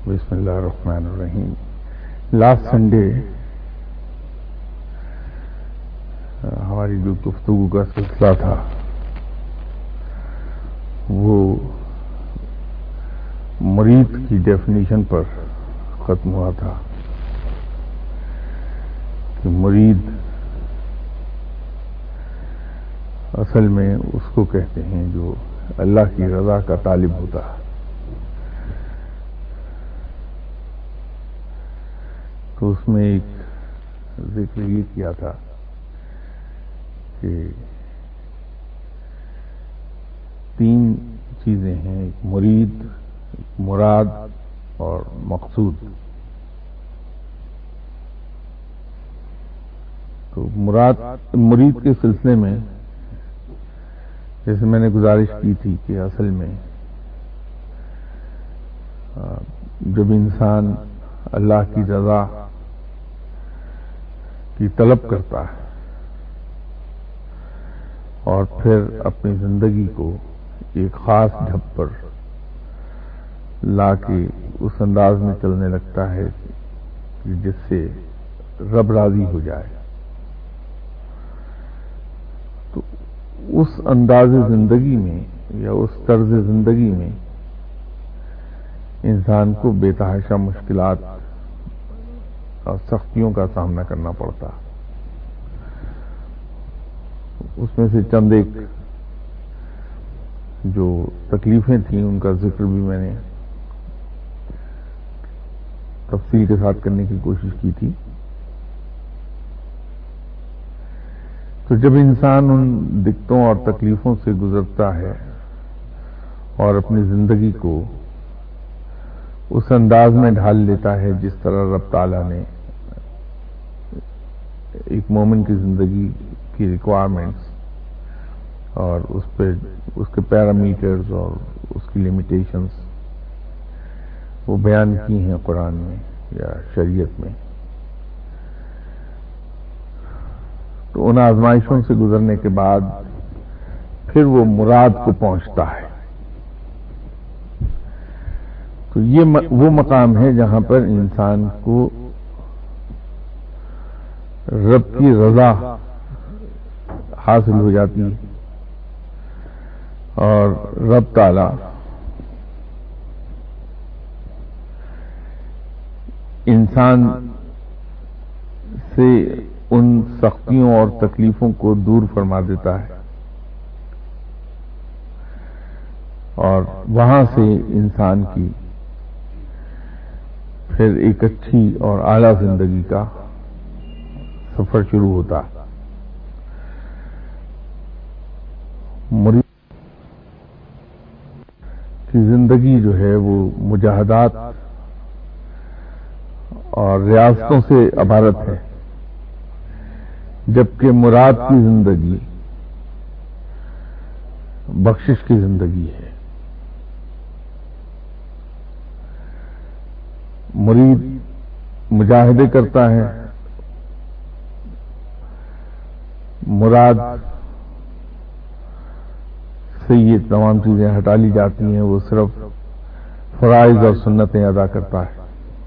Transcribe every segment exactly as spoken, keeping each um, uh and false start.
بسم اللہ الرحمن الرحیم. لاسٹ سنڈے ہماری جو گفتگو کا سلسلہ تھا وہ مرید کی ڈیفینیشن پر ختم ہوا تھا کہ مرید اصل میں اس کو کہتے ہیں جو اللہ کی رضا کا طالب ہوتا ہے. تو اس میں ایک ذکر یہ کیا تھا کہ تین چیزیں ہیں، ایک مرید، مراد اور مقصود. تو مراد مرید کے سلسلے میں جیسے میں نے گزارش کی تھی کہ اصل میں جب انسان اللہ کی رضا کی طلب کرتا ہے اور پھر اپنی زندگی کو ایک خاص ڈھب پر لا کے اس انداز میں چلنے لگتا ہے کہ جس سے رب راضی ہو جائے، تو اس انداز زندگی میں یا اس طرز زندگی میں انسان کو بے تحاشا مشکلات اور سختیوں کا سامنا کرنا پڑتا. اس میں سے چند ایک جو تکلیفیں تھیں ان کا ذکر بھی میں نے تفصیل کے ساتھ کرنے کی کوشش کی تھی. تو جب انسان ان دقتوں اور تکلیفوں سے گزرتا ہے اور اپنی زندگی کو اس انداز میں ڈھال لیتا ہے جس طرح رب تعالیٰ نے ایک مومن کی زندگی کی ریکوائرمنٹس اور اس پہ اس کے پیرامیٹرز اور اس کی لمیٹیشنز وہ بیان کی ہیں قرآن میں یا شریعت میں، تو ان آزمائشوں سے گزرنے کے بعد پھر وہ مراد کو پہنچتا ہے. تو یہ وہ مقام ہے جہاں پر انسان کو رب کی رضا حاصل ہو جاتی ہے اور رب تعالی انسان سے ان سختیوں اور تکلیفوں کو دور فرما دیتا ہے اور وہاں سے انسان کی پھر ایک اچھی اور اعلیٰ زندگی کا سفر شروع ہوتا. مرید کی زندگی جو ہے وہ مجاہدات اور ریاستوں سے عبارت ہے، جبکہ مراد کی زندگی بخشش کی زندگی ہے. مرید مجاہدے کرتا ہے، مراد سے یہ تمام چیزیں ہٹا لی جاتی ہیں، وہ صرف فرائض اور سنتیں ادا کرتا ہے.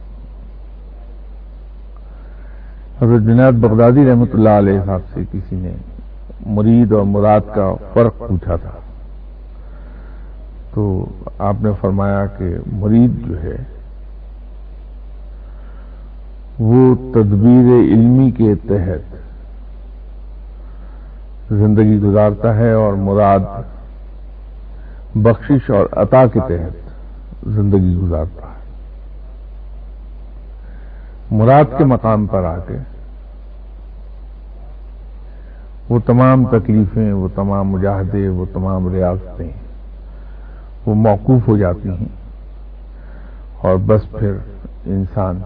حضرت جنید بغدادی رحمۃ اللہ علیہ صاحب سے کسی نے مرید اور مراد کا فرق پوچھا تھا، تو آپ نے فرمایا کہ مرید جو ہے وہ تدبیر علمی کے تحت زندگی گزارتا ہے اور مراد بخشش اور عطا کے تحت زندگی گزارتا ہے. مراد کے مقام پر آ کے وہ تمام تکلیفیں، وہ تمام مجاہدے، وہ تمام ریاستیں وہ موقوف ہو جاتی ہیں اور بس پھر انسان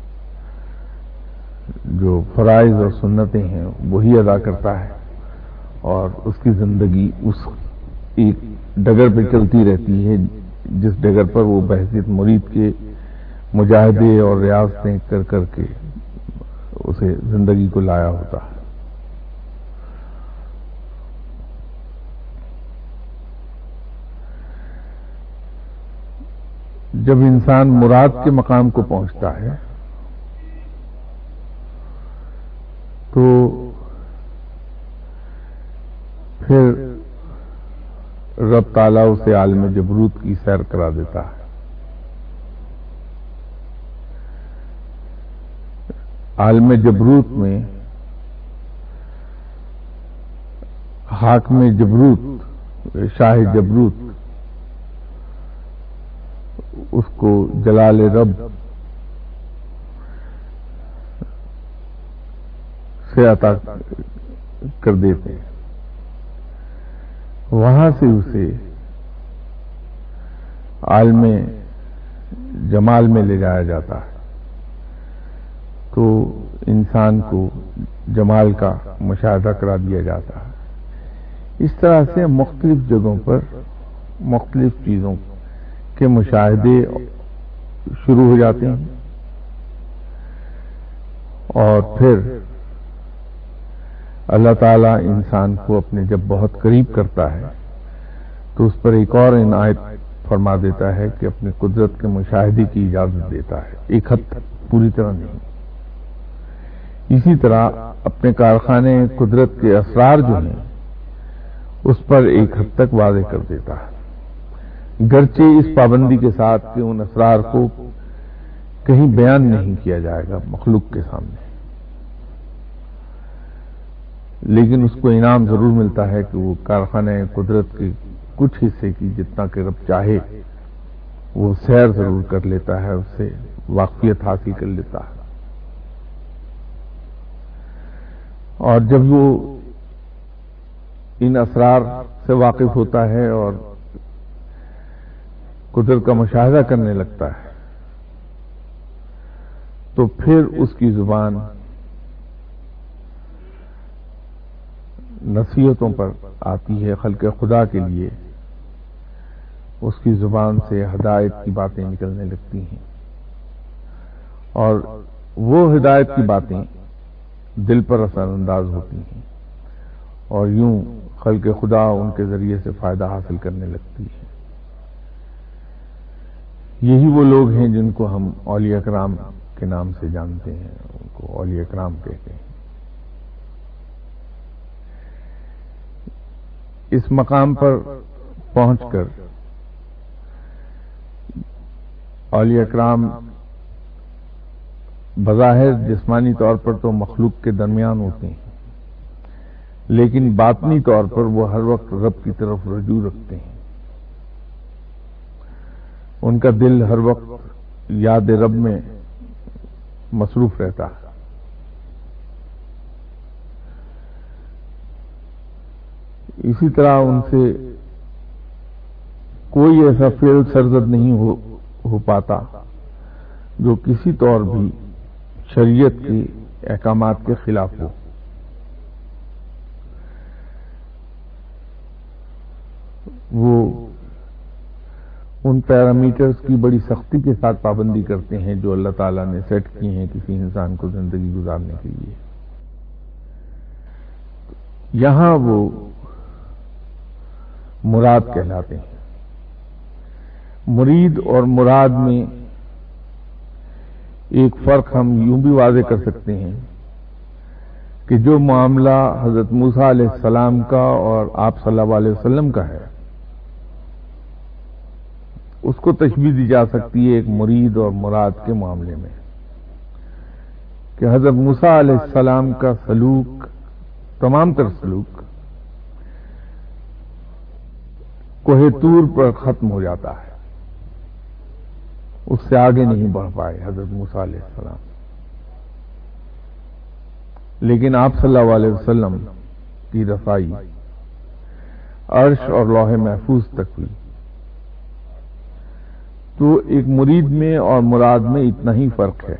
جو فرائض اور سنتیں ہیں وہی ادا کرتا ہے اور اس کی زندگی اس ایک ڈگر پہ چلتی رہتی ہے جس ڈگر پر وہ بحیثیت مرید کے مجاہدے اور ریاستیں کر کر کے اسے زندگی کو لایا ہوتا ہے. جب انسان مراد کے مقام کو پہنچتا ہے تو پھر رب تعالیٰ اسے عالم جبروت کی سیر کرا دیتا ہے. عالم جبروت میں حاکم جبروت، شاہ جبروت، اس کو جلال رب سے عطا کر دیتے ہیں. وہاں سے اسے عالم جمال میں لے جایا جاتا ہے تو انسان کو جمال کا مشاہدہ کرا دیا جاتا ہے. اس طرح سے مختلف جگہوں پر مختلف چیزوں کے مشاہدے شروع ہو جاتے ہیں اور پھر اللہ تعالیٰ انسان کو اپنے جب بہت قریب کرتا ہے تو اس پر ایک اور عنایت فرما دیتا ہے کہ اپنی قدرت کے مشاہدے کی اجازت دیتا ہے، ایک حد تک، پوری طرح نہیں. اسی طرح اپنے کارخانے قدرت کے اسرار جو ہیں اس پر ایک حد تک واضح کر دیتا ہے، گرچہ اس پابندی کے ساتھ کہ ان اسرار کو کہیں بیان نہیں کیا جائے گا مخلوق کے سامنے، لیکن اس کو انعام ضرور ملتا ہے کہ وہ کارخانہ قدرت کے کچھ حصے کی جتنا کہ رب چاہے وہ سیر ضرور کر لیتا ہے، اس سے واقفیت حاصل کر لیتا ہے. اور جب وہ ان اسرار سے واقف ہوتا ہے اور قدرت کا مشاہدہ کرنے لگتا ہے تو پھر اس کی زبان نصیحتوں پر آتی ہے. خلق خدا کے لیے اس کی زبان سے ہدایت کی باتیں نکلنے لگتی ہیں اور وہ ہدایت کی باتیں دل پر اثر انداز ہوتی ہیں اور یوں خلق خدا ان کے ذریعے سے فائدہ حاصل کرنے لگتی ہے. یہی وہ لوگ ہیں جن کو ہم اولیاء کرام کے نام سے جانتے ہیں، ان کو اولیاء کرام کہتے ہیں. اس مقام پر پہنچ کر اولیاء کرام بظاہر جسمانی طور پر تو مخلوق کے درمیان ہوتے ہیں لیکن باطنی طور پر وہ ہر وقت رب کی طرف رجوع رکھتے ہیں. ان کا دل ہر وقت یاد رب میں مصروف رہتا ہے. اسی طرح ان سے کوئی ایسا فعل سرزد نہیں ہو, ہو پاتا جو کسی طور بھی شریعت کے احکامات کے خلاف ہو. وہ ان پیرامیٹرز کی بڑی سختی کے ساتھ پابندی کرتے ہیں جو اللہ تعالیٰ نے سیٹ کی ہیں کسی انسان کو زندگی گزارنے کے لیے. یہاں وہ مراد کہلاتے ہیں. مرید اور مراد میں ایک فرق ہم یوں بھی واضح کر سکتے ہیں کہ جو معاملہ حضرت موسیٰ علیہ السلام کا اور آپ صلی اللہ علیہ وسلم کا ہے اس کو تشبیہ دی جا سکتی ہے ایک مرید اور مراد کے معاملے میں کہ حضرت موسیٰ علیہ السلام کا سلوک، تمام تر سلوک کوہ طور پر ختم ہو جاتا ہے، اس سے آگے نہیں بڑھ پائے حضرت موسیٰ علیہ السلام. لیکن آپ صلی اللہ علیہ وسلم کی رسائی عرش اور لوح محفوظ تک ہوئی. تو ایک مرید میں اور مراد میں اتنا ہی فرق ہے.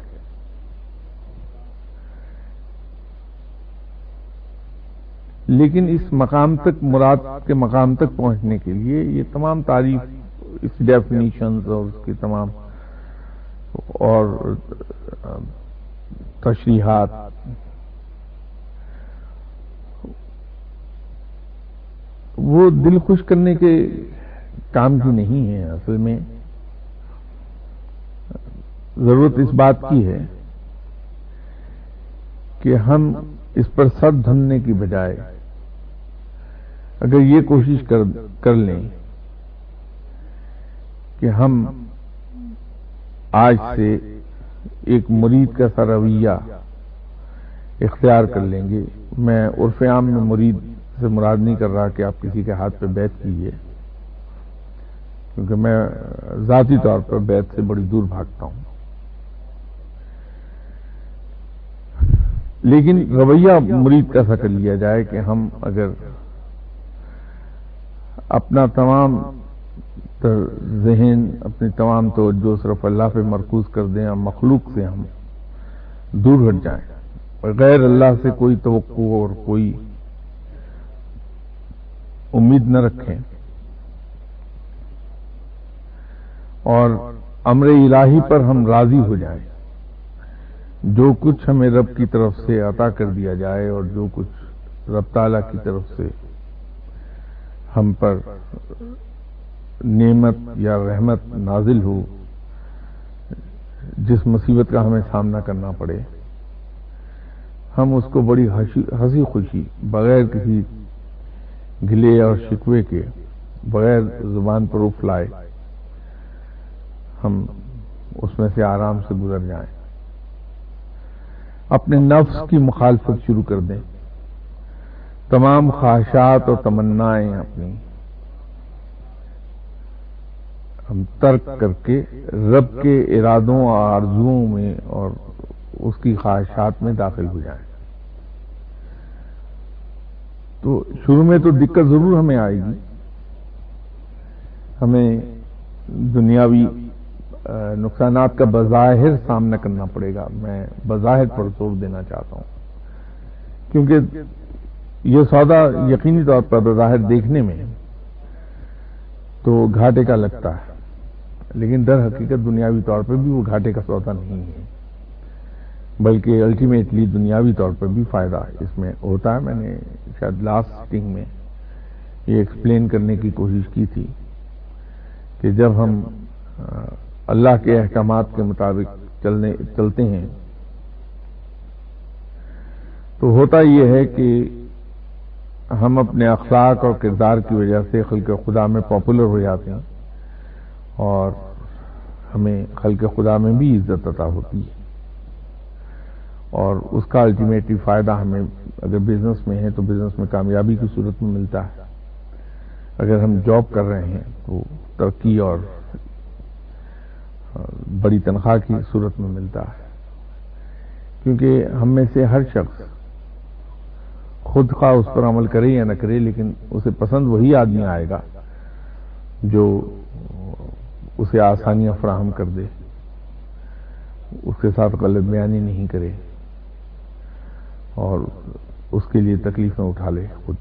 لیکن اس مقام تک، مراد کے مقام تک پہنچنے کے لیے یہ تمام تعریف، اس ڈیفینیشنز اور اس کی تمام اور تشریحات وہ دل خوش کرنے کے کام کی نہیں ہے. اصل میں ضرورت اس بات کی ہے کہ ہم اس پر سر دھننے کی بجائے اگر یہ کوشش کر کر لیں کہ ہم آج سے ایک مرید کا سا رویہ اختیار کر لیں گے. میں عرف عام میں مرید سے مراد نہیں کر رہا کہ آپ کسی کے ہاتھ پہ بیعت کیجیے، کیونکہ میں ذاتی طور پر بیعت سے بڑی دور بھاگتا ہوں. لیکن رویہ مرید کا سا کر لیا جائے کہ ہم اگر اپنا تمام ذہن، اپنی تمام توجہ صرف اللہ پہ مرکوز کر دیں اور مخلوق سے ہم دور ہٹ جائیں، غیر اللہ سے کوئی توقع اور کوئی امید نہ رکھیں، اور امر الہی پر ہم راضی ہو جائیں. جو کچھ ہمیں رب کی طرف سے عطا کر دیا جائے اور جو کچھ رب تعالیٰ کی طرف سے ہم پر نعمت یا رحمت نازل ہو، جس مصیبت کا ہمیں سامنا کرنا پڑے، ہم اس کو بڑی ہنسی خوشی، بغیر کسی گلے اور شکوے کے، بغیر زبان پر اف لائے، ہم اس میں سے آرام سے گزر جائیں. اپنے نفس کی مخالفت شروع کر دیں. تمام خواہشات اور تمنائیں اپنی ہم ترک کر کے رب کے ارادوں اور آرزوؤں میں اور اس کی خواہشات میں داخل ہو جائیں. تو شروع میں تو دقت ضرور ہمیں آئے گی، ہمیں دنیاوی نقصانات کا بظاہر سامنا کرنا پڑے گا. میں بظاہر پر زور دینا چاہتا ہوں، کیونکہ یہ سودا یقینی طور پر بظاہر دیکھنے میں تو گھاٹے کا لگتا ہے، لیکن در حقیقت دنیاوی طور پر بھی وہ گھاٹے کا سودا نہیں ہے، بلکہ الٹیمیٹلی دنیاوی طور پر بھی فائدہ اس میں ہوتا ہے. میں نے شاید لاسٹ سیٹنگ میں یہ ایکسپلین کرنے کی کوشش کی تھی کہ جب ہم اللہ کے احکامات کے مطابق چلنے چلتے ہیں تو ہوتا یہ ہے کہ ہم اپنے اخلاق اور کردار کی وجہ سے خلق خدا میں پاپولر ہو جاتے ہیں، اور ہمیں خلق خدا میں بھی عزت عطا ہوتی ہے، اور اس کا الٹیمیٹلی فائدہ ہمیں اگر بزنس میں ہے تو بزنس میں کامیابی کی صورت میں ملتا ہے، اگر ہم جاب کر رہے ہیں تو ترقی اور بڑی تنخواہ کی صورت میں ملتا ہے. کیونکہ ہم میں سے ہر شخص خود خواہ اس پر عمل کرے یا نہ کرے، لیکن اسے پسند وہی آدمی آئے گا جو اسے آسانیاں فراہم کر دے، اس کے ساتھ غلط بیانی نہیں کرے اور اس کے لیے تکلیفیں اٹھا لے خود.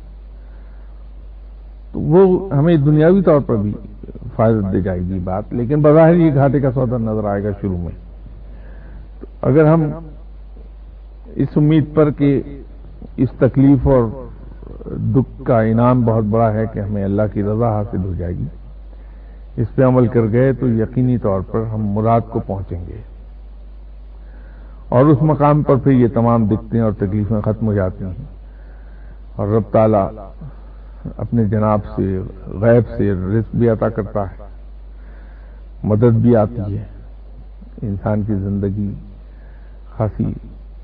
تو وہ ہمیں دنیاوی طور پر بھی فائدہ دے جائے گی بات، لیکن بظاہر یہ گھاٹے کا سودا نظر آئے گا شروع میں. تو اگر ہم اس امید پر کہ اس تکلیف اور دکھ کا انعام بہت بڑا ہے کہ ہمیں اللہ کی رضا حاصل ہو جائے گی، اس پہ عمل کر گئے تو یقینی طور پر ہم مراد کو پہنچیں گے، اور اس مقام پر پھر یہ تمام دقتیں اور تکلیفیں ختم ہو جاتی ہیں، اور رب تعالیٰ اپنے جناب سے غیب سے رزق بھی عطا کرتا ہے، مدد بھی آتی ہے، انسان کی زندگی خاصی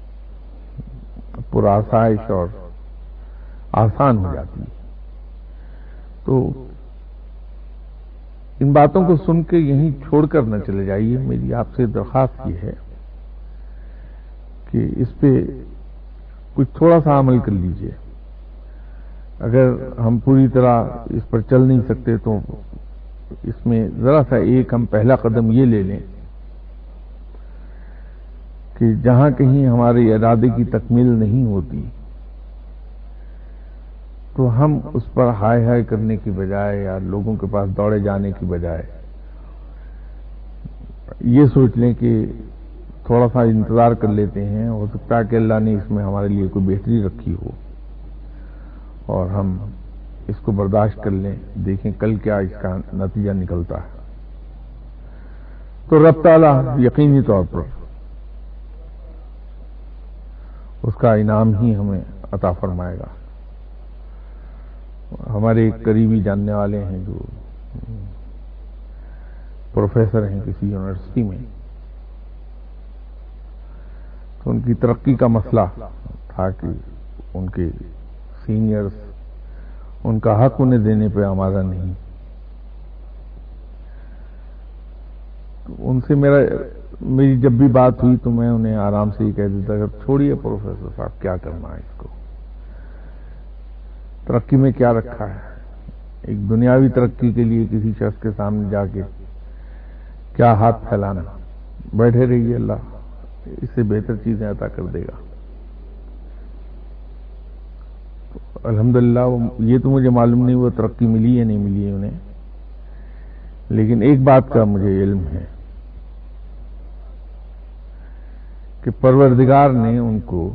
پرآسائش اور آسان ہو جاتی ہے. تو ان باتوں کو سن کے یہیں چھوڑ کر نہ چلے جائیے. میری آپ سے درخواست یہ ہے کہ اس پہ کچھ تھوڑا سا عمل کر لیجئے. اگر ہم پوری طرح اس پر چل نہیں سکتے تو اس میں ذرا سا ایک ہم پہلا قدم یہ لے لیں کہ جہاں کہیں ہمارے ارادے کی تکمیل نہیں ہوتی تو ہم اس پر ہائے ہائے کرنے کی بجائے یا لوگوں کے پاس دوڑے جانے کی بجائے یہ سوچ لیں کہ تھوڑا سا انتظار کر لیتے ہیں، ہو سکتا ہے کہ اللہ نے اس میں ہمارے لیے کوئی بہتری رکھی ہو اور ہم اس کو برداشت کر لیں، دیکھیں کل کیا اس کا نتیجہ نکلتا ہے. تو رب تعالی یقینی طور پر اس کا انعام ہی ہمیں عطا فرمائے گا. ہمارے ایک قریبی جاننے والے ہیں جو پروفیسر ہیں کسی یونیورسٹی میں، تو ان کی ترقی کا مسئلہ تھا کہ ان کے سینئرز ان کا حق انہیں دینے پہ آمادہ نہیں. تو ان سے میرا میری جب بھی بات ہوئی تو میں انہیں آرام سے ہی کہہ دیتا کہ چھوڑیے پروفیسر صاحب، کیا کرنا ہے اس کو، ترقی میں کیا رکھا ہے. ایک دنیاوی ترقی کے لیے کسی شخص کے سامنے جا کے کیا ہاتھ پھیلانا، بیٹھے رہیے، اللہ اس سے بہتر چیزیں عطا کر دے گا. الحمدللہ یہ تو مجھے معلوم نہیں وہ ترقی ملی یا نہیں ملی ہے انہیں، لیکن ایک بات کا مجھے علم ہے کہ پروردگار نے ان کو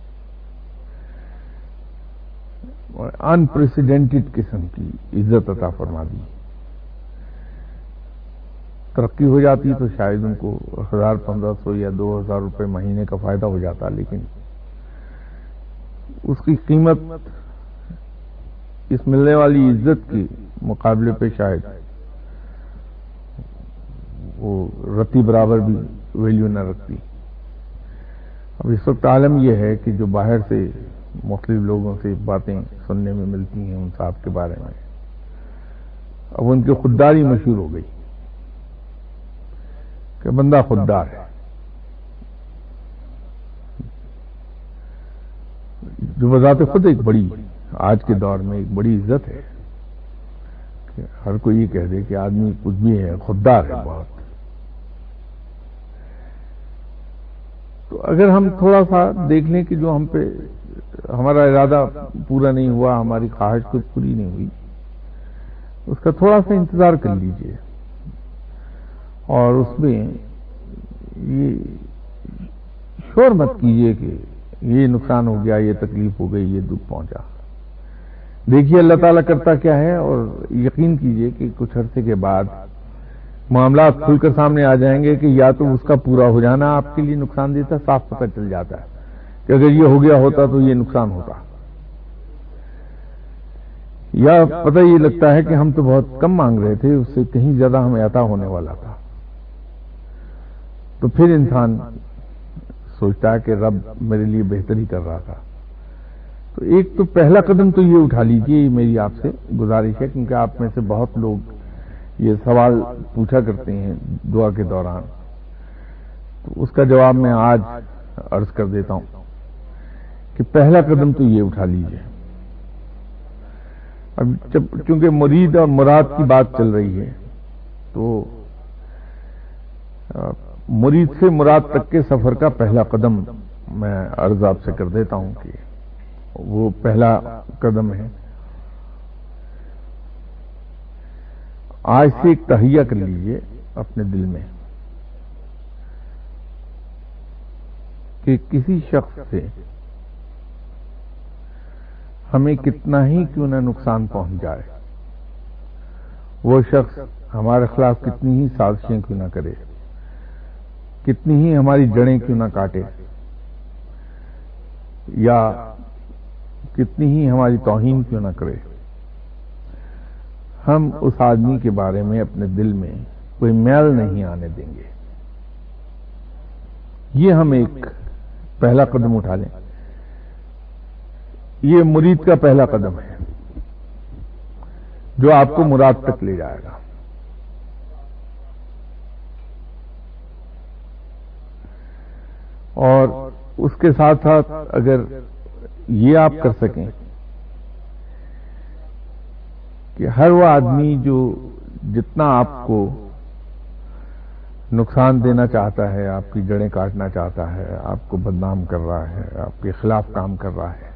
انپریسیڈنٹڈ قسم کی عزت عطا فرما دی. ترقی ہو جاتی تو شاید ان کو ہزار پندرہ سو یا دو ہزار روپے مہینے کا فائدہ ہو جاتا، لیکن اس کی قیمت اس ملنے والی عزت کے مقابلے پہ شاید وہ رتی برابر بھی ویلیو نہ رکھتی. اب اس وقت عالم یہ ہے کہ جو باہر سے مختلف لوگوں سے باتیں سننے میں ملتی ہیں ان صاحب کے بارے میں، اب ان کی خودداری مشہور ہو گئی کہ بندہ خوددار ہے. جو بذات خود ایک بڑی آج کے دور میں ایک بڑی عزت ہے کہ ہر کوئی یہ کہہ دے کہ آدمی کچھ بھی ہے، خوددار ہے بہت. تو اگر ہم تھوڑا سا دیکھ لیں کہ جو ہم پہ ہمارا ارادہ پورا نہیں ہوا، ہماری خواہش کو پوری نہیں ہوئی، اس کا تھوڑا سا انتظار کر لیجئے اور اس میں یہ شور مت کیجئے کہ یہ نقصان ہو گیا، یہ تکلیف ہو گئی، یہ دکھ پہنچا. دیکھیے اللہ تعالیٰ کرتا کیا ہے اور یقین کیجئے کہ کچھ عرصے کے بعد معاملات کھل کر سامنے آ جائیں گے کہ یا تو اس کا پورا ہو جانا آپ کے لیے نقصان دیتا، صاف پتہ چل جاتا ہے کہ اگر یہ ہو گیا ہوتا تو یہ نقصان ہوتا، یا پتہ یہ لگتا ہے کہ ہم تو بہت کم مانگ رہے تھے، اس سے کہیں زیادہ ہمیں عطا ہونے والا تھا. تو پھر انسان سوچتا ہے کہ رب میرے لیے بہتر ہی کر رہا تھا. تو ایک تو پہلا قدم تو یہ اٹھا لیجئے، یہ میری آپ سے گزارش ہے، کیونکہ آپ میں سے بہت لوگ یہ سوال پوچھا کرتے ہیں دعا کے دوران، تو اس کا جواب میں آج عرض کر دیتا ہوں کہ پہلا قدم تو یہ اٹھا لیجئے. اب جب چونکہ مرید اور مراد کی بات چل رہی ہے تو مرید سے مراد تک کے سفر کا پہلا قدم میں عرض آپ سے کر دیتا ہوں کہ وہ پہلا قدم ہے آج سے ایک تہیہ کر لیجئے اپنے دل میں کہ کسی شخص سے ہمیں کتنا ہی کیوں نہ نقصان پہنچ جائے، وہ شخص ہمارے خلاف کتنی ہی سازشیں کیوں نہ کرے، کتنی ہی ہماری جڑیں کیوں نہ کاٹے، یا کتنی ہی ہماری توہین کیوں نہ کرے، ہم اس آدمی کے بارے میں اپنے دل میں کوئی میل نہیں آنے دیں گے. یہ ہم ایک پہلا قدم اٹھا لیں. یہ مرید کا پہلا قدم ہے جو آپ کو مراد تک لے جائے گا. اور اس کے ساتھ ساتھ اگر یہ آپ کر سکیں کہ ہر وہ آدمی جو جتنا آپ کو نقصان دینا چاہتا ہے، آپ کی جڑیں کاٹنا چاہتا ہے، آپ کو بدنام کر رہا ہے، آپ کے خلاف کام کر رہا ہے،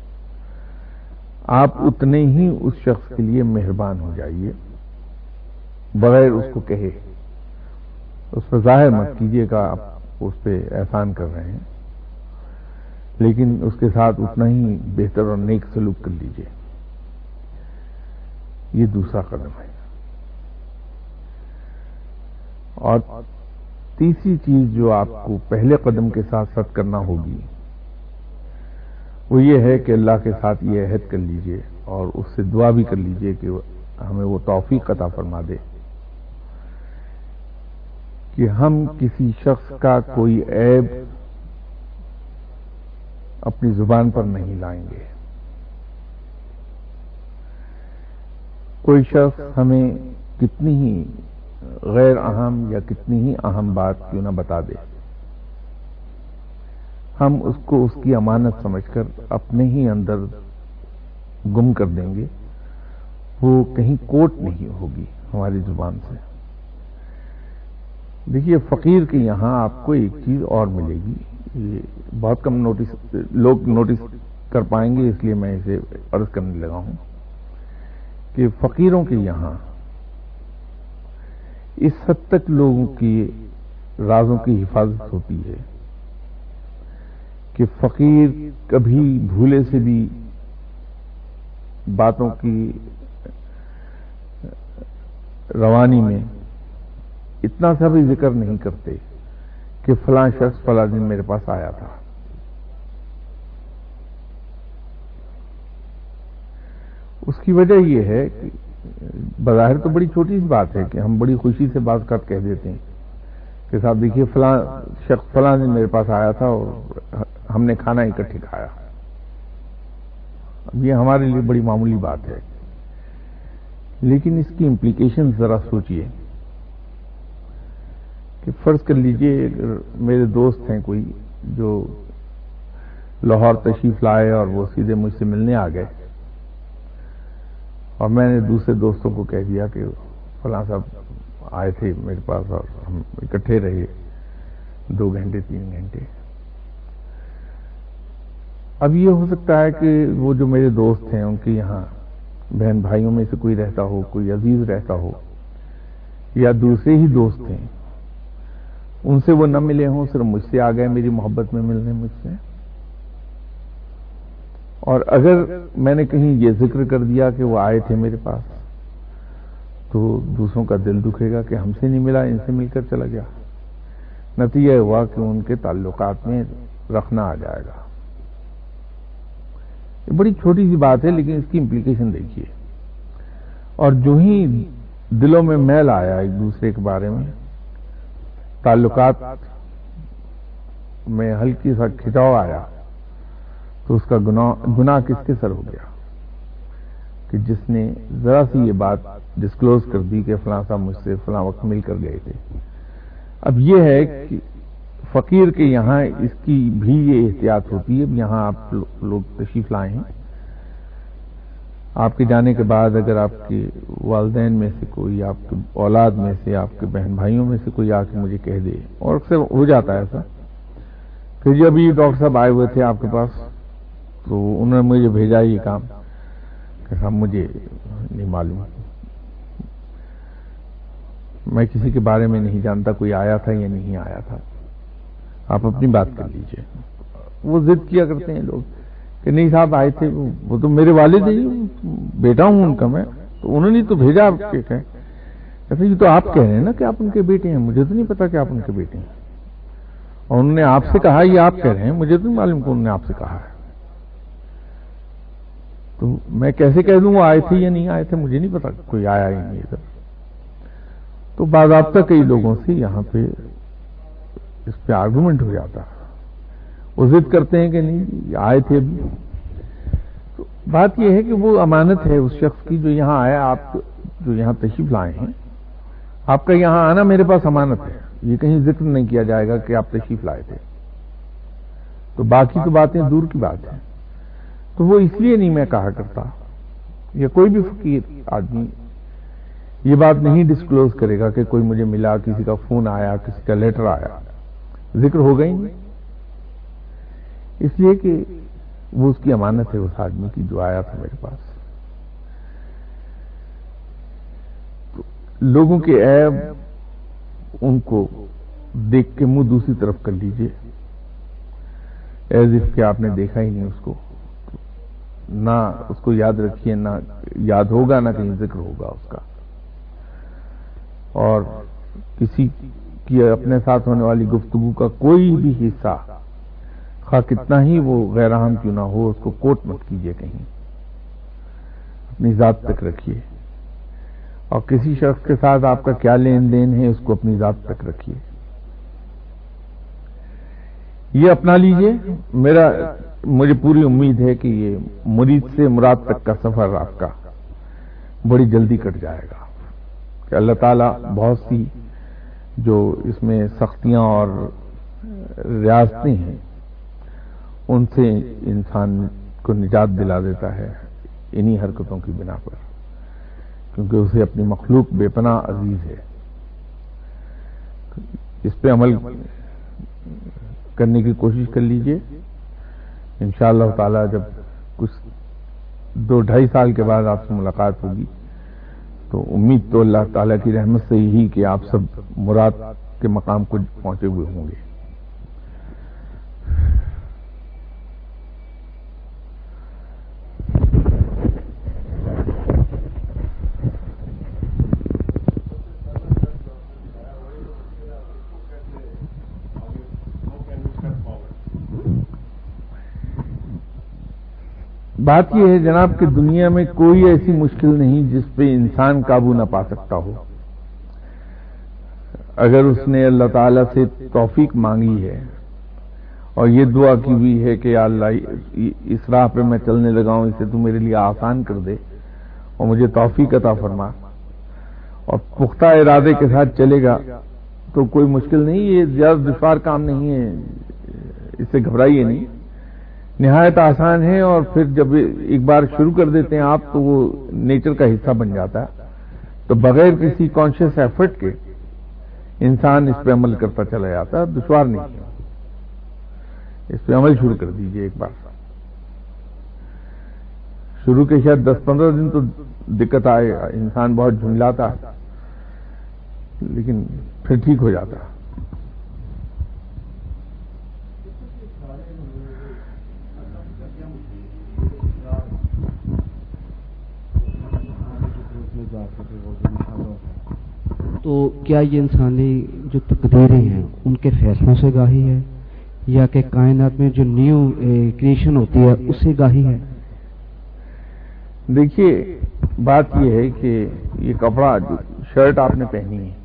آپ اتنے ہی اس شخص کے لیے مہربان ہو جائیے بغیر اس کو کہے. اس پر ظاہر مت کیجیے کہ آپ اس پہ احسان کر رہے ہیں، لیکن اس کے ساتھ اتنا ہی بہتر اور نیک سلوک کر لیجیے. یہ دوسرا قدم ہے. اور تیسری چیز جو آپ کو پہلے قدم کے ساتھ ساتھ کرنا ہوگی وہ یہ ہے کہ اللہ کے ساتھ یہ عہد کر لیجئے اور اس سے دعا بھی کر لیجئے کہ ہمیں وہ توفیق عطا فرما دے کہ ہم کسی شخص کا کوئی عیب اپنی زبان پر نہیں لائیں گے. کوئی شخص ہمیں کتنی ہی غیر اہم یا کتنی ہی اہم بات کیوں نہ بتا دے، ہم اس کو اس کی امانت سمجھ کر اپنے ہی اندر گم کر دیں گے، وہ کہیں کوٹ نہیں ہوگی ہماری زبان سے. دیکھیے فقیر کے یہاں آپ کو ایک چیز اور ملے گی، یہ بہت کم نوٹس لوگ نوٹس کر پائیں گے، اس لیے میں اسے عرض کرنے لگا ہوں کہ فقیروں کے یہاں اس حد تک لوگوں کی رازوں کی حفاظت ہوتی ہے کہ فقیر کبھی بھولے سے بھی باتوں کی روانی میں اتنا سا بھی ذکر نہیں کرتے کہ فلاں شخص فلاں دن میرے پاس آیا تھا. اس کی وجہ یہ ہے کہ بظاہر تو بڑی چھوٹی سی بات ہے کہ ہم بڑی خوشی سے بات کر کہہ دیتے ہیں کہ صاحب دیکھیے فلاں شخص فلاں دن میرے پاس آیا تھا اور ہم نے کھانا اکٹھے کھایا. اب یہ ہمارے لیے بڑی معمولی بات ہے، لیکن اس کی امپلیکیشن ذرا سوچئے کہ فرض کر لیجئے اگر میرے دوست ہیں کوئی جو لاہور تشریف لائے اور وہ سیدھے مجھ سے ملنے آ گئے اور میں نے دوسرے دوستوں کو کہہ دیا کہ فلاں صاحب آئے تھے میرے پاس اور ہم اکٹھے رہے دو گھنٹے تین گھنٹے. اب یہ ہو سکتا ہے کہ وہ جو میرے دوست ہیں ان کے یہاں بہن بھائیوں میں سے کوئی رہتا ہو، کوئی عزیز رہتا ہو، یا دوسرے ہی دوست ہیں ان سے وہ نہ ملے ہوں، صرف مجھ سے آ گئے میری محبت میں ملنے مجھ سے. اور اگر میں نے کہیں یہ ذکر کر دیا کہ وہ آئے تھے میرے پاس تو دوسروں کا دل دکھے گا کہ ہم سے نہیں ملا، ان سے مل کر چلا گیا. نتیجہ ہوا کہ ان کے تعلقات میں رخنا آ جائے گا. یہ بڑی چھوٹی سی بات ہے لیکن اس کی امپلیکیشن دیکھیے. اور جو ہی دلوں میں میل آیا ایک دوسرے کے بارے میں، تعلقات میں ہلکی سا کھچاؤ آیا، تو اس کا گناہ گناہ کس کے سر ہو گیا کہ جس نے ذرا سی یہ بات ڈسکلوز کر دی کہ فلاں صاحب مجھ سے فلاں وقت مل کر گئے تھے. اب یہ ہے کہ فقیر کے یہاں اس کی بھی یہ احتیاط ہوتی ہے. اب یہاں آپ لوگ تشریف لائے ہیں، آپ کے جانے کے بعد اگر آپ کے والدین میں سے کوئی، آپ کے اولاد میں سے، آپ کے بہن بھائیوں میں سے کوئی آ کے مجھے کہہ دے، اور اکثر ہو جاتا ہے ایسا کہ جب یہ ڈاکٹر صاحب آئے ہوئے تھے آپ کے پاس تو انہوں نے مجھے بھیجا یہ کام کہ صاحب مجھے نہیں معلوم، میں کسی کے بارے میں نہیں جانتا کوئی آیا تھا یا نہیں آیا تھا، آپ اپنی بات کر لیجئے. وہ ضد کیا کرتے ہیں لوگ کہ نہیں صاحب آئے تھے، وہ تو میرے والد ہیں، بیٹا ہوں ان کا میں، تو انہوں نے تو بھیجا آپ کے کہیں. ایسے یہ تو آپ کہہ رہے ہیں نا کہ آپ ان کے بیٹے ہیں، مجھے تو نہیں پتا کہ آپ ان کے بیٹے ہیں، اور انہوں نے آپ سے کہا یہ آپ کہہ رہے ہیں، مجھے تو نہیں معلوم کہ انہوں نے آپ سے کہا ہے. تو میں کیسے کہہ دوں وہ آئے تھے یا نہیں آئے تھے، مجھے نہیں پتا کوئی آیا ہی نہیں ادھر. تو باضابطہ کئی لوگوں سے یہاں پہ اس پہ آرگومنٹ ہو جاتا ہے، وہ ضد کرتے ہیں کہ نہیں آئے تھے ابھی. تو بات یہ ہے کہ وہ امانت ہے اس شخص کی جو یہاں آیا، آپ جو یہاں تشریف لائے ہیں، آپ کا یہاں آنا میرے پاس امانت ہے. یہ کہیں ذکر نہیں کیا جائے گا کہ آپ تشریف لائے تھے. تو باقی تو باتیں دور کی بات ہیں. تو وہ اس لیے نہیں میں کہا کرتا، یا کوئی بھی فقیر آدمی یہ بات نہیں ڈسکلوز کرے گا کہ کوئی مجھے ملا، کسی کا فون آیا، کسی کا لیٹر آیا، ذکر ہو گئی نہیں، اس لیے کہ وہ اس کی امانت ہے اس آدمی کی جو آیا تھا میرے پاس. تو لوگوں کے عیب ان کو دیکھ کے منہ دوسری طرف کر لیجئے، ایز اف کہ آپ نے دیکھا ہی نہیں اس کو. نہ اس کو یاد رکھیے، نہ یاد ہوگا، نہ کہیں ذکر ہوگا اس کا. اور کسی کی اپنے ساتھ ہونے والی گفتگو کا کوئی بھی حصہ خواہ کتنا ہی وہ غیر عام کیوں نہ ہو اس کو کوٹ مت کیجیے، کہیں اپنی ذات تک رکھیے، اور کسی شخص کے ساتھ آپ کا کیا لین دین ہے اس کو اپنی ذات تک رکھیے، یہ اپنا لیجئے۔ میرا مجھے پوری امید ہے کہ یہ مرید سے مراد تک کا سفر آپ کا بڑی جلدی کٹ جائے گا، کہ اللہ تعالیٰ بہت سی جو اس میں سختیاں اور ریاستیں ہیں ان سے انسان کو نجات دلا دیتا ہے انہی حرکتوں کی بنا پر، کیونکہ اسے اپنی مخلوق بے پناہ عزیز ہے۔ اس پہ عمل کرنے کی کوشش کر لیجئے، انشاءاللہ تعالی جب کچھ دو ڈھائی سال کے بعد آپ سے ملاقات ہوگی تو امید تو اللہ تعالیٰ کی رحمت سے یہی کہ آپ سب مراد کے مقام کو پہنچے ہوئے ہوں گے۔ بات یہ ہے جناب کہ دنیا میں کوئی ایسی مشکل نہیں جس پہ انسان قابو نہ پا سکتا ہو، اگر اس نے اللہ تعالیٰ سے توفیق مانگی ہے اور یہ دعا کی ہوئی ہے کہ یا اللہ اس راہ پہ میں چلنے لگا ہوں اسے تو میرے لیے آسان کر دے اور مجھے توفیق عطا فرما، اور پختہ ارادے کے ساتھ چلے گا تو کوئی مشکل نہیں، یہ زیادہ دشوار کام نہیں ہے، اس سے گھبرائیے نہیں، نہایت آسان ہے، اور پھر جب ایک بار شروع کر دیتے ہیں آپ تو وہ نیچر کا حصہ بن جاتا ہے، تو بغیر کسی کانشیس ایفرٹ کے انسان اس پہ عمل کرتا چلا جاتا ہے، دشوار نہیں ہے، اس پہ عمل شروع کر دیجئے ایک بار۔ شروع کے شاید دس پندرہ دن تو دقت آئے، انسان بہت جھنجلاتا ہے، لیکن پھر ٹھیک ہو جاتا ہے۔ تو کیا یہ انسانی جو تقدیریں ہیں ان کے فیصلوں سے گاہی ہے، یا کہ کائنات میں جو نیو کریشن ہوتی ہے اس سے گاہی ہے؟ دیکھیے بات یہ ہے کہ یہ کپڑا جو شرٹ آپ نے پہنی ہے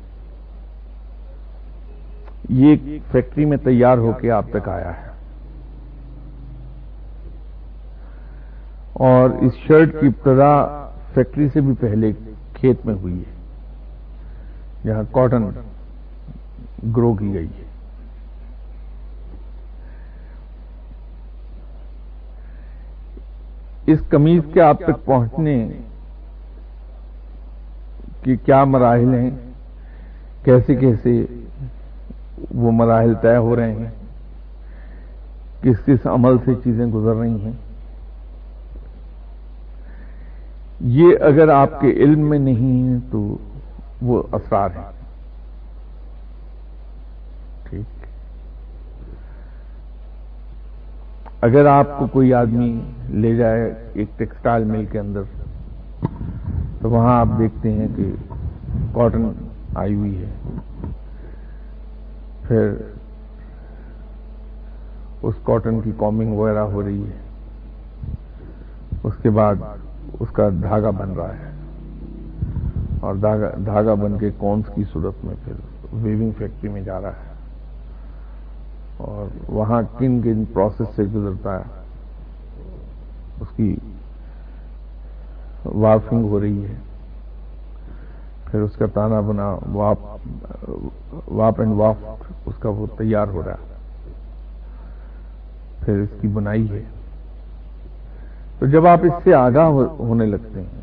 یہ فیکٹری میں تیار ہو کے آپ تک آیا ہے، اور اس شرٹ کی ابتدا فیکٹری سے بھی پہلے کھیت میں ہوئی ہے جہاں کاٹن گرو کی گئی ہے۔ اس قمیض کے آپ تک پہنچنے کی کیا مراحل ہیں، کیسے کیسے وہ مراحل طے ہو رہے ہیں، کس کس عمل سے چیزیں گزر رہی ہیں، یہ اگر آپ کے علم میں نہیں ہے تو وہ اسرار ہیں۔ ٹھیک، اگر آپ کو کوئی آدمی لے جائے ایک ٹیکسٹائل مل کے اندر تو وہاں آپ دیکھتے ہیں کہ کاٹن آئی ہوئی ہے، پھر اس کاٹن کی کامنگ وغیرہ ہو رہی ہے، اس کے بعد اس کا دھاگا بن رہا ہے، اور دھاگا دھاگا بن کے کونس کی صورت میں پھر ویونگ فیکٹری میں جا رہا ہے، اور وہاں کن کن پروسیس سے گزرتا ہے، اس کی وارفنگ ہو رہی ہے، پھر اس کا تانا بنا واپ واپ اینڈ وافٹ اس کا وہ تیار ہو رہا ہے، پھر اس کی بنائی ہے۔ تو جب آپ اس سے آگاہ ہونے لگتے ہیں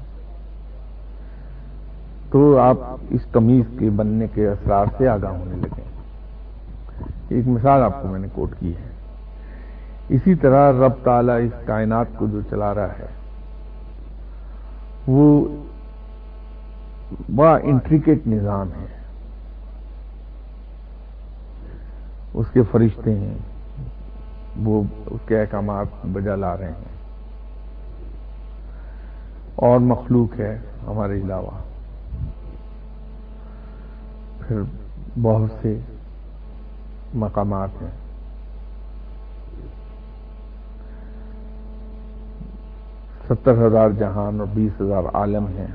تو آپ اس قمیض کے بننے کے اسرار سے آگاہ ہونے لگیں۔ ایک مثال آپ کو میں نے کوٹ کی ہے، اسی طرح رب تعالیٰ اس کائنات کو جو چلا رہا ہے وہ بڑا انٹریکیٹ نظام ہے، اس کے فرشتے ہیں وہ اس کے احکامات بجا لا رہے ہیں، اور مخلوق ہے ہمارے علاوہ، پھر بہت سے مقامات ہیں. ستر ہزار جہان اور بیس ہزار عالم ہیں.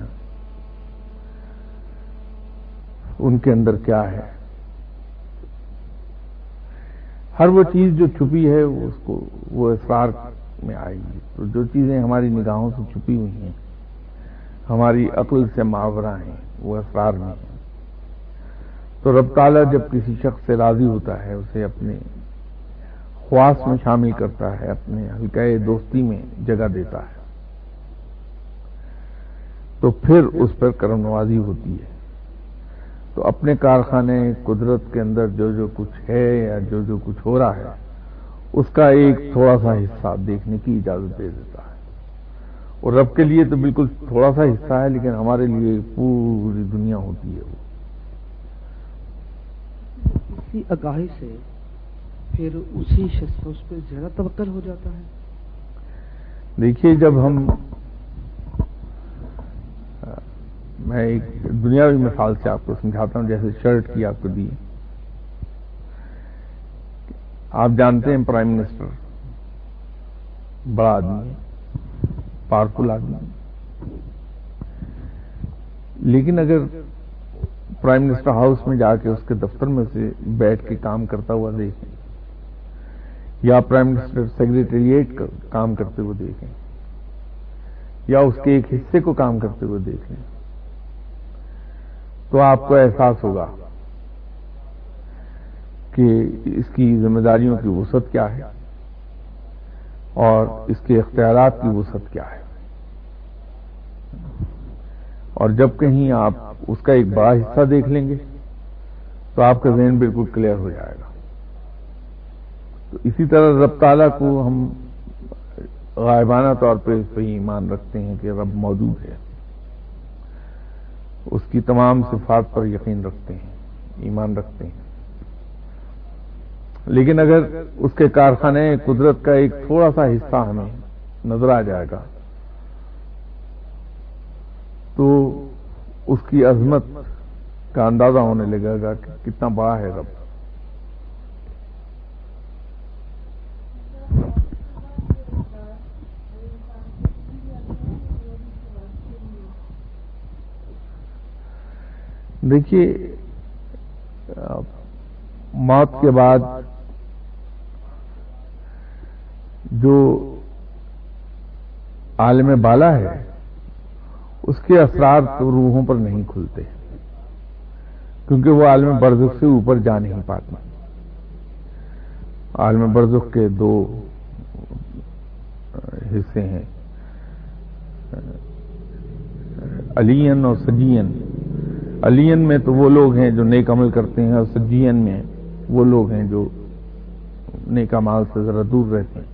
ان کے اندر کیا ہے؟ ہر وہ چیز جو چھپی ہے اس کو وہ اسرار میں آئے گی. تو جو چیزیں ہماری نگاہوں سے چھپی ہوئی ہیں، ہماری عقل سے ماورا ہیں، وہ اسرار میں ہیں. تو رب تعالیٰ جب کسی شخص سے راضی ہوتا ہے، اسے اپنے خواص میں شامل کرتا ہے، اپنے حلقہ دوستی میں جگہ دیتا ہے، تو پھر اس پر کرم نوازی ہوتی ہے. تو اپنے کارخانے قدرت کے اندر جو جو کچھ ہے یا جو جو کچھ ہو رہا ہے، اس کا ایک تھوڑا سا حصہ دیکھنے کی اجازت دے دیتا ہے. اور رب کے لیے تو بالکل تھوڑا سا حصہ ہے، لیکن ہمارے لیے پوری دنیا ہوتی ہے. وہ اسی آگاہی سے پھر اسی شخص پر اس پہ زیادہ توکل ہو جاتا ہے. دیکھیے، جب ہم میں ایک دنیاوی مثال سے آپ کو سمجھاتا ہوں، جیسے شرٹ کی آپ کو دی. آپ جانتے ہیں پرائم منسٹر بڑا آدمی ہے، پاورفل آدمی ہے، لیکن اگر پرائم منسٹر ہاؤس میں جا کے اس کے دفتر میں سے بیٹھ کے کام کرتا ہوا دیکھیں، یا پرائم منسٹر سیکریٹریٹ کا کام کرتے ہوئے دیکھیں، یا اس کے ایک حصے کو کام کرتے ہوئے دیکھ لیں، تو آپ کو احساس ہوگا کہ اس کی ذمہ داریوں کی وسعت کیا ہے اور اس کے اختیارات کی وسعت کیا ہے. اور جب کہیں آپ اس کا ایک بڑا حصہ دیکھ لیں گے تو آپ کا ذہن بالکل کلیئر ہو جائے گا. تو اسی طرح رب تعالیٰ کو ہم غائبانہ طور پہ اس پہ ایمان رکھتے ہیں کہ رب موجود ہے، اس کی تمام صفات پر یقین رکھتے ہیں، ایمان رکھتے ہیں. لیکن اگر اس کے کارخانے قدرت کا ایک تھوڑا سا حصہ ہمیں نظر آ جائے گا تو اس کی عظمت کا اندازہ ہونے لگے گا کہ کتنا بڑا ہے رب. دیکھیے، موت کے بعد جو عالم بالا ہے اس کے اثرات تو روحوں پر نہیں کھلتے، کیونکہ وہ عالم برزخ سے اوپر جا نہیں پاتا. عالم برزخ کے دو حصے ہیں، علین اور سجین. علین میں تو وہ لوگ ہیں جو نیک عمل کرتے ہیں، اور سجین میں وہ لوگ ہیں جو نیک اعمال سے ذرا دور رہتے ہیں.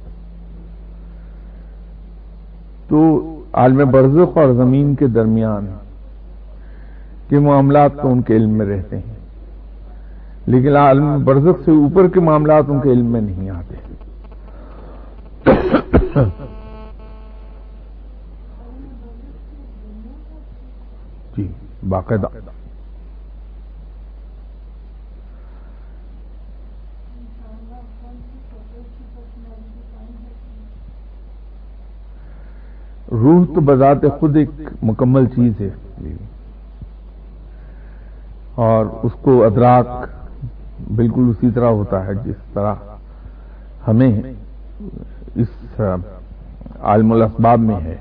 تو عالم برزخ اور زمین کے درمیان کے معاملات تو ان کے علم میں رہتے ہیں، لیکن عالم برزخ سے اوپر کے معاملات ان کے علم میں نہیں آتے. جی، باقاعدہ روح تو بذات خود ایک مکمل چیز ہے، اور اس کو ادراک بالکل اسی طرح ہوتا ہے جس طرح ہمیں اس عالم الاسباب میں ہے.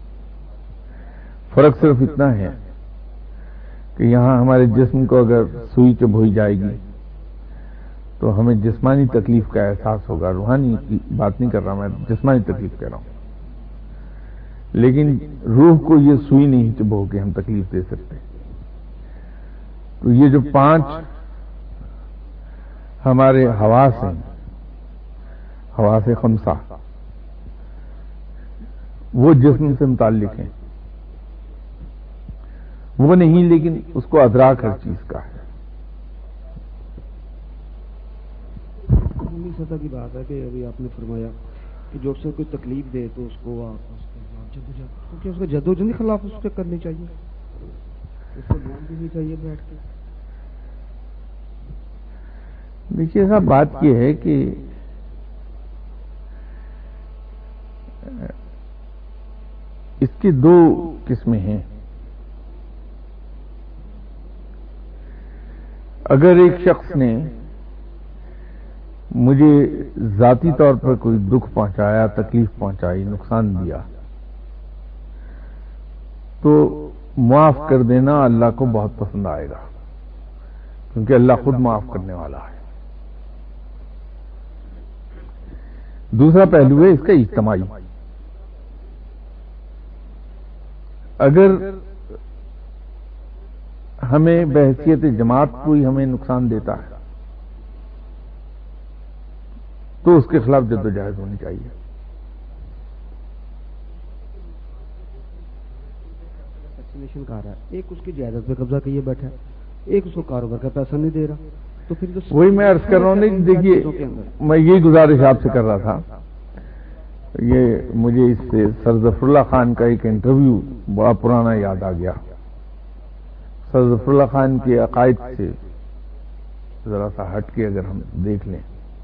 فرق صرف اتنا ہے کہ یہاں ہمارے جسم کو اگر سوئی چبھوئی جائے گی تو ہمیں جسمانی تکلیف کا احساس ہوگا. روحانی کی بات نہیں کر رہا میں، جسمانی تکلیف کہہ رہا ہوں. لیکن روح کو یہ سوئی نہیں چبھو کے ہم تکلیف دے سکتے. تو یہ جو پانچ ہمارے حواس ہیں، حواس خمسہ، وہ جسم سے متعلق ہیں، وہ نہیں، لیکن اس کو ادراک ہر چیز کا ہے. سطح کی بات ہے کہ ابھی آپ نے فرمایا کہ جو سے کوئی تکلیف دے تو اس کو آپ کیونکہ اس کو جدوجہد کے خلاف اس کو کرنی چاہیے، اس کو بول بھی نہیں چاہیے بیٹھ کے. دیکھیے صاحب، بات یہ ہے کہ اس کی دو قسمیں ہیں. اگر ایک شخص نے مجھے ذاتی طور پر کوئی دکھ پہنچایا، تکلیف پہنچائی، نقصان دیا، تو معاف کر دینا اللہ کو بہت پسند آئے گا، کیونکہ اللہ خود معاف کرنے والا ہے. دوسرا پہلو ہے اس کا اجتماعی. اگر ہمیں بحیثیت جماعت کوئی ہمیں نقصان دیتا ہے تو اس کے خلاف جدوجہد ہونی چاہیے. ویکسینیشن کا رہا ہے، ایک اس کی جائیداد پہ قبضہ کیے بیٹھا ہے، ایک اس کو کاروبار کا پیسہ نہیں دے رہا، تو پھر وہی میں عرض کر رہا ہوں. دیکھیے میں یہی گزارش آپ سے کر رہا تھا. یہ مجھے اس سے سر ظفر اللہ خان کا ایک انٹرویو بڑا پرانا یاد آ گیا. سر ظفر اللہ خان کے عقائد سے ذرا سا ہٹ کے اگر ہم دیکھ لیں،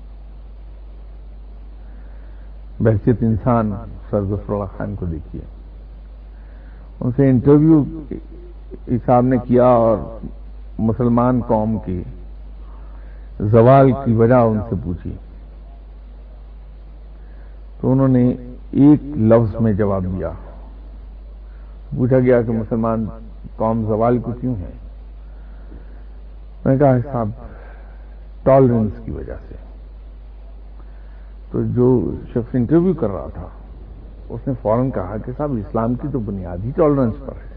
بحیثیت انسان سر ظفر اللہ خان کو دیکھیے. ان سے انٹرویو صاحب نے کیا اور مسلمان قوم کی زوال کی وجہ ان سے پوچھی، تو انہوں نے ایک لفظ میں جواب دیا. پوچھا گیا کہ مسلمان قوم زوال کو کیوں ہے؟ میں نے کہا صاحب ٹالرنس کی وجہ سے. تو جو شخص انٹرویو کر رہا تھا اس نے فوراً کہا کہ صاحب اسلام کی تو بنیاد ہی ٹالرنس پر ہے،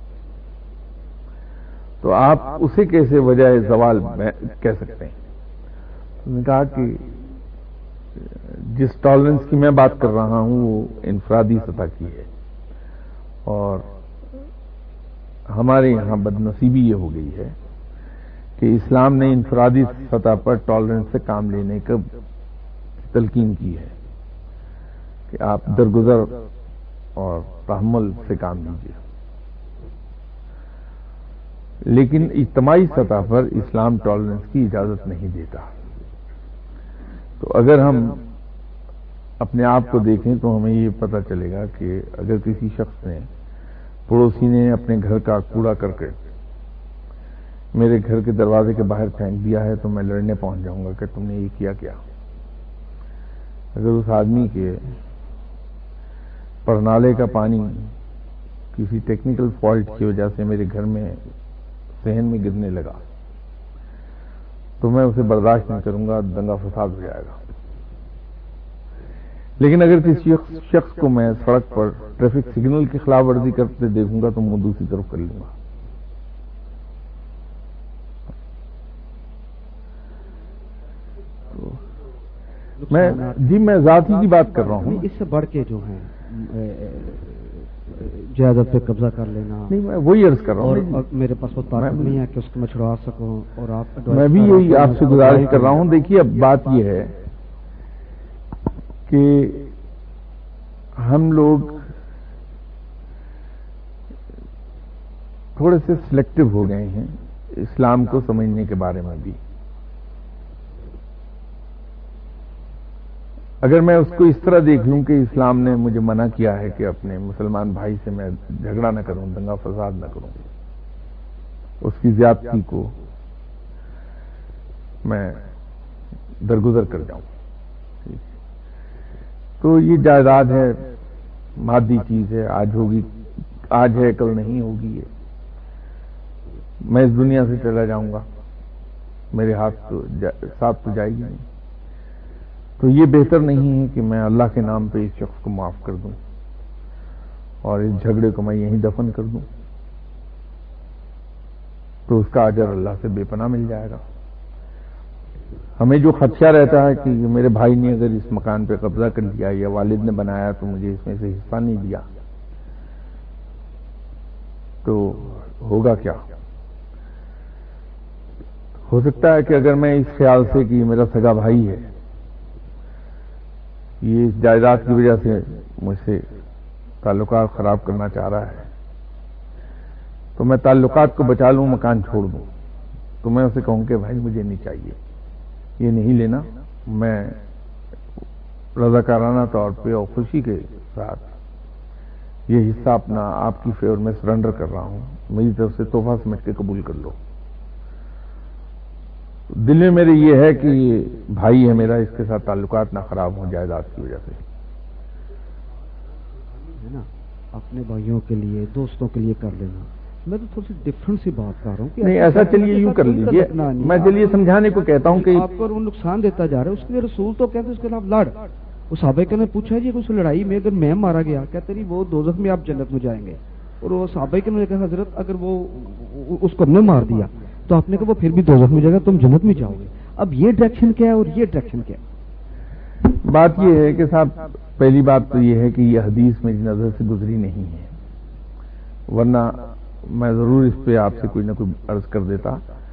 تو آپ اسے کیسے وجہ زوال کہہ سکتے ہیں؟ تو نے کہا کہ جس ٹالرنس کی میں بات کر رہا ہوں وہ انفرادی سطح کی ہے، اور ہمارے یہاں بد نصیبی یہ ہو گئی ہے کہ اسلام نے انفرادی سطح پر ٹالرنس سے کام لینے کا تلقین کی ہے کہ آپ درگزر اور تحمل سے کام لیجیے، لیکن اجتماعی سطح پر اسلام ٹالرنس کی اجازت نہیں دیتا. تو اگر ہم اپنے آپ کو دیکھیں تو ہمیں یہ پتہ چلے گا کہ اگر کسی شخص نے، پڑوسی نے اپنے گھر کا کوڑا کر کے میرے گھر کے دروازے کے باہر پھینک دیا ہے تو میں لڑنے پہنچ جاؤں گا کہ تم نے یہ کیا کیا. اگر اس آدمی کے پرنالے کا پانی کسی ٹیکنیکل فالٹ کی وجہ سے میرے گھر میں صحن میں گرنے لگا تو میں اسے برداشت نہیں کروں گا، دنگا فساد ہو جائے گا. لیکن اگر کسی شخص کو میں سڑک پر ٹریفک سگنل کی خلاف ورزی کرتے دیکھوں گا تو منہ دوسری طرف کر لوں گا. میں جی میں ذاتی کی بات کر رہا ہوں. اس سے بڑھ کے جو ہیں جائیداد پہ قبضہ کر لینا، نہیں میں وہی عرض کر رہا ہوں، اور میرے پاس وہ طاقت نہیں ہے کہ اس کو میں چھڑوا سکوں، اور آپ میں بھی یہی آپ سے گزارش کر رہا ہوں. دیکھیے اب بات یہ ہے کہ ہم لوگ تھوڑے سے سلیکٹو ہو گئے ہیں اسلام کو سمجھنے کے بارے میں بھی. اگر میں اس کو اس طرح دیکھ لوں کہ اسلام نے مجھے منع کیا ہے کہ اپنے مسلمان بھائی سے میں جھگڑا نہ کروں، دنگا فساد نہ کروں، اس کی زیادتی کو میں درگزر کر جاؤں، تو یہ جائیداد ہے، مادی چیز ہے، آج ہوگی آج ہے کل نہیں ہوگی. یہ میں اس دنیا سے چلا جاؤں گا، میرے ہاتھ تو ساتھ تو جائے گی نہیں. تو یہ بہتر نہیں ہے کہ میں اللہ کے نام پہ اس شخص کو معاف کر دوں اور اس جھگڑے کو میں یہیں دفن کر دوں، تو اس کا اجر اللہ سے بے پناہ مل جائے گا. ہمیں جو خدشہ رہتا ہے کہ میرے بھائی نے اگر اس مکان پہ قبضہ کر لیا یا والد نے بنایا تو مجھے اس میں سے حصہ نہیں دیا تو ہوگا کیا. ہو سکتا ہے کہ اگر میں اس خیال سے کہ میرا سگا بھائی ہے، یہ اس جائیداد کی وجہ سے مجھ سے تعلقات خراب کرنا چاہ رہا ہے، تو میں تعلقات کو بچا لوں، مکان چھوڑ دوں، تو میں اسے کہوں کہ بھائی مجھے نہیں چاہیے. یہ نہیں لینا. میں رضاکارانہ طور پہ اور خوشی کے ساتھ یہ حصہ اپنا آپ کی فیور میں سرنڈر کر رہا ہوں. میری طرف سے تحفہ سمجھ کے قبول کر لو. دل میں میرے یہ ہے کہ یہ بھائی ہے میرا، اس کے ساتھ تعلقات نہ خراب ہوں جائیداد کی وجہ سے. ہے نا، اپنے بھائیوں کے لیے دوستوں کے لیے کر لینا. میں تو تھوڑی سی ڈفرنٹ سی بات کر رہا ہوں کہ نہیں ایسا چلیے یوں کر لیجیے. میں چلیے سمجھانے کو کہتا ہوں کہ آپ پر وہ نقصان دیتا جا رہا ہے. اس کے لیے رسول تو کہتے اس کے خلاف لڑ. وہ صحابہ نے پوچھا جی اس لڑائی میں اگر میں مارا گیا کہتے نہیں وہ دوزخ میں آپ جنت میں جائیں گے. اور وہ صحابہ نے کہا حضرت اگر وہ اس کو ہم نے مار دیا تو آپ نے کہا وہ پھر بھی دوزخ میں جائے گا، تم جنت میں جاؤ گے. اب یہ ڈائریکشن کیا ہے اور یہ ڈائریکشن کیا ہے؟ بات یہ ہے کہ صاحب پہلی بات تو یہ ہے کہ یہ حدیث میری نظر سے گزری نہیں ہے، ورنہ میں ضرور اس پہ آپ سے کوئی نہ کوئی عرض کر دیتا.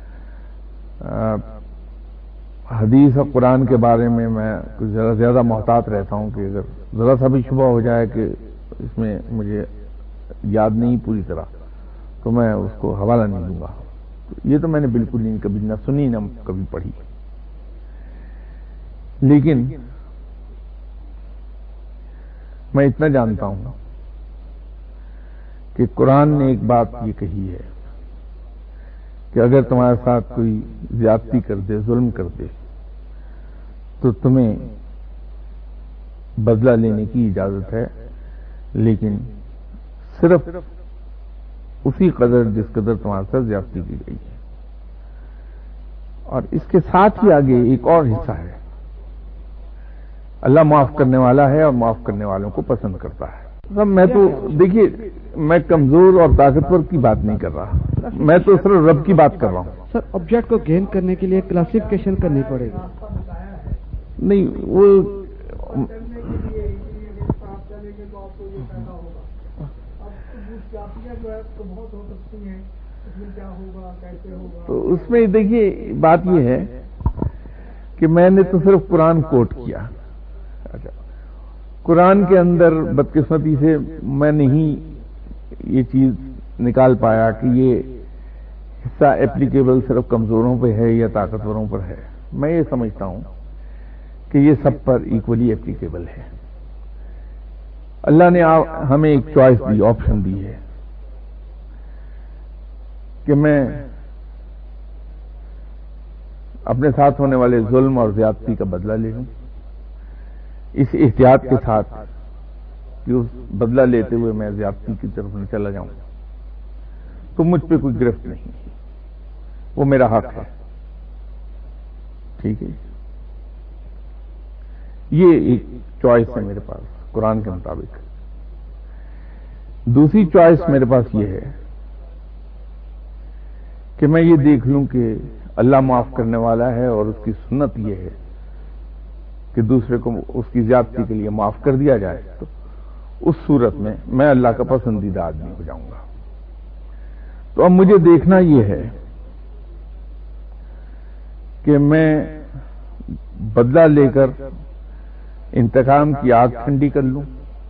حدیث اور قرآن کے بارے میں میں کچھ ذرا زیادہ محتاط رہتا ہوں کہ اگر ذرا سا بھی شبہ ہو جائے کہ اس میں مجھے یاد نہیں پوری طرح تو میں اس کو حوالہ نہیں دوں گا. یہ تو میں نے بالکل نہیں کبھی نہ سنی نہ کبھی پڑھی. لیکن میں اتنا جانتا ہوں کہ قرآن نے ایک بات یہ کہی ہے کہ اگر تمہارے ساتھ کوئی زیادتی کر دے، ظلم کر دے، تو تمہیں بدلہ لینے کی اجازت ہے، لیکن صرف اسی قدر جس قدر تمہارے ساتھ زیادتی کی گئی ہے. اور اس کے ساتھ ہی آگے ایک اور حصہ ہے، اللہ معاف کرنے والا ہے اور معاف کرنے والوں کو پسند کرتا ہے. میں تو دیکھیے میں کمزور اور طاقتور کی بات نہیں کر رہا، میں تو صرف رب کی بات کر رہا ہوں. سر آبجیکٹ کو گین کرنے کے لیے کلاسیفیکیشن کرنی پڑے گی. نہیں وہ تو اس میں دیکھیے بات یہ ہے کہ میں نے تو صرف قرآن کوٹ کیا. اچھا قرآن کے اندر بدقسمتی سے میں نہیں یہ چیز نکال پایا کہ یہ حصہ اپلیکیبل صرف کمزوروں پہ ہے یا طاقتوروں پر ہے. میں یہ سمجھتا ہوں کہ یہ سب پر ایکولی اپلیکیبل ہے. اللہ نے ہمیں ایک چوائس دی، آپشن دی ہے کہ میں اپنے ساتھ ہونے والے ظلم اور زیادتی کا بدلہ لے لوں، اس احتیاط کے ساتھ کہ اس بدلہ لیتے ہوئے میں زیادتی کی طرف نہ چلا جاؤں. تو مجھ پہ کوئی گرفت نہیں، وہ میرا حق ہے. ٹھیک ہے، یہ ایک چوائس ہے میرے پاس قرآن کے مطابق. دوسری چوائس میرے پاس یہ ہے کہ میں یہ دیکھ لوں کہ اللہ معاف کرنے والا ہے اور اس کی سنت یہ ہے کہ دوسرے کو اس کی زیادتی کے لیے معاف کر دیا جائے. تو اس صورت میں میں اللہ کا پسندیدہ آدمی ہو جاؤں گا. تو اب مجھے دیکھنا یہ ہے کہ میں بدلہ لے کر انتقام کی آگ ٹھنڈی کر لوں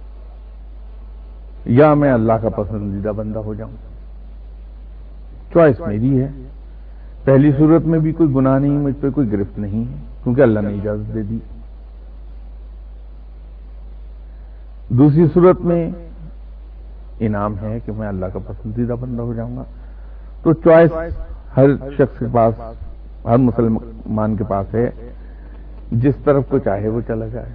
یا میں اللہ کا پسندیدہ بندہ ہو جاؤں. چوائس میری ہے. پہلی صورت میں بھی کوئی گناہ نہیں، مجھ پہ کوئی گرفت نہیں ہے کیونکہ اللہ نے اجازت دے دی. دوسری صورت میں انعام ہے کہ میں اللہ کا پسندیدہ بندہ ہو جاؤں گا. تو چوائس ہر شخص کے پاس، ہر مسلمان کے پاس ہے، جس طرف کو چاہے وہ چلا جائے.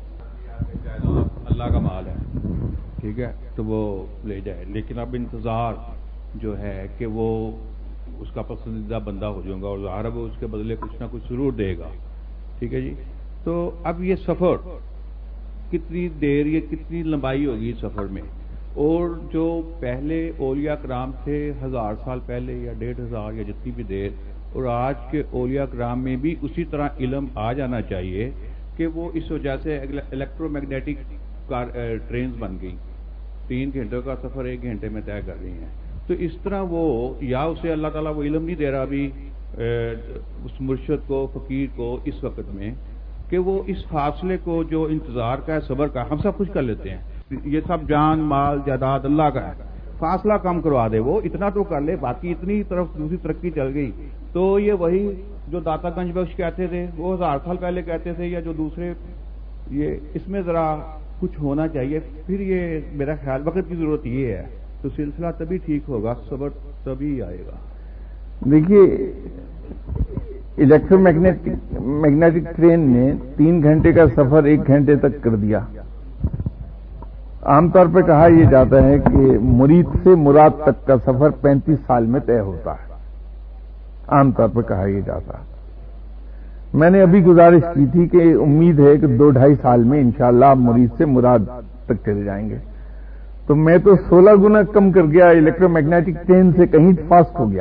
اللہ کا مال ہے، ٹھیک ہے، تو وہ لے جائے. لیکن اب انتظار جو ہے کہ وہ اس کا پسندیدہ بندہ ہو جاؤں گا اور ظاہر ہے وہ اس کے بدلے کچھ نہ کچھ ضرور دے گا. ٹھیک ہے جی. تو اب یہ سفر کتنی دیر، یہ کتنی لمبائی ہوگی اس سفر میں؟ اور جو پہلے اولیاء کرام تھے ہزار سال پہلے یا ڈیڑھ ہزار یا جتنی بھی دیر، اور آج کے اولیاء کرام میں بھی اسی طرح علم آ جانا چاہیے کہ وہ اس وجہ سے الیکٹرو میگنیٹک ٹرینز بن گئی، تین گھنٹوں کا سفر ایک گھنٹے میں طے کر رہی ہیں. تو اس طرح وہ یا اسے اللہ تعالیٰ وہ علم نہیں دے رہا ابھی اس مرشد کو، فقیر کو اس وقت میں، کہ وہ اس فاصلے کو جو انتظار کا ہے، صبر کا، ہم سب کچھ کر لیتے ہیں، یہ سب جان مال جائیداد اللہ کا ہے، فاصلہ کم کروا دے، وہ اتنا تو کر لے، باقی اتنی طرف دوسری ترقی چل گئی تو یہ وہی جو داتا گنج بخش کہتے تھے وہ ہزار سال پہلے کہتے تھے، یا جو دوسرے، یہ اس میں ذرا کچھ ہونا چاہیے. پھر یہ میرا خیال وقت کی ضرورت یہ ہے تو سلسلہ تبھی ٹھیک ہوگا، صبر تبھی آئے گا. دیکھیے الیکٹرو میگنیٹک میگنیٹک ٹرین نے تین گھنٹے کا سفر ایک گھنٹے تک کر دیا. عام طور پہ کہا یہ جاتا ہے کہ مرید سے مراد تک کا سفر پینتیس سال میں طے ہوتا ہے، عام طور پہ کہا یہ جاتا ہے. میں نے ابھی گزارش کی تھی کہ امید ہے کہ دو ڈھائی سال میں انشاءاللہ آپ مرید سے مراد تک چلے جائیں گے، تو میں تو سولہ گنا کم کر گیا، الیکٹرو میگنیٹک ٹرین سے کہیں فاسٹ ہو گیا.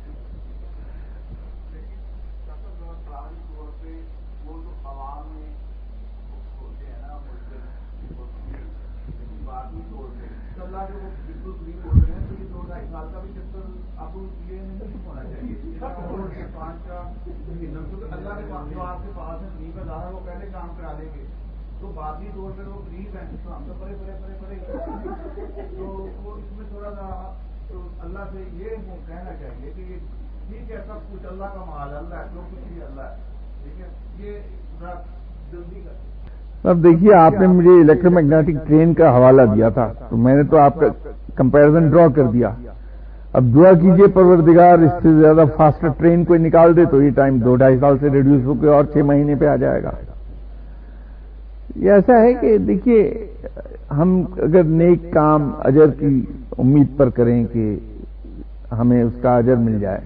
تو باقی طور پہ وہ قریب ہیں تو ہم تو پڑے پڑے پڑے پڑے تو وہ اس میں تھوڑا سا اللہ سے یہ کہنا چاہیے کہ ٹھیک ہے سب کچھ اللہ کا مال اللہ ہے، جو کچھ بھی اللہ ہے، ٹھیک ہے، یہ ذرا جلدی کر. اب دیکھیے آپ نے مجھے الیکٹرو میگنیٹک ٹرین کا حوالہ دیا تھا تو میں نے تو آپ کا کمپیرزن ڈرا کر دیا. اب دعا کیجئے پروردگار اس سے زیادہ فاسٹر ٹرین کوئی نکال دے تو یہ ٹائم دو ڈھائی سال سے ریڈیوس ہو کے اور چھ مہینے پہ آ جائے گا. یہ ایسا ہے کہ دیکھیے ہم اگر نیک کام اجر کی امید پر کریں کہ ہمیں اس کا اجر مل جائے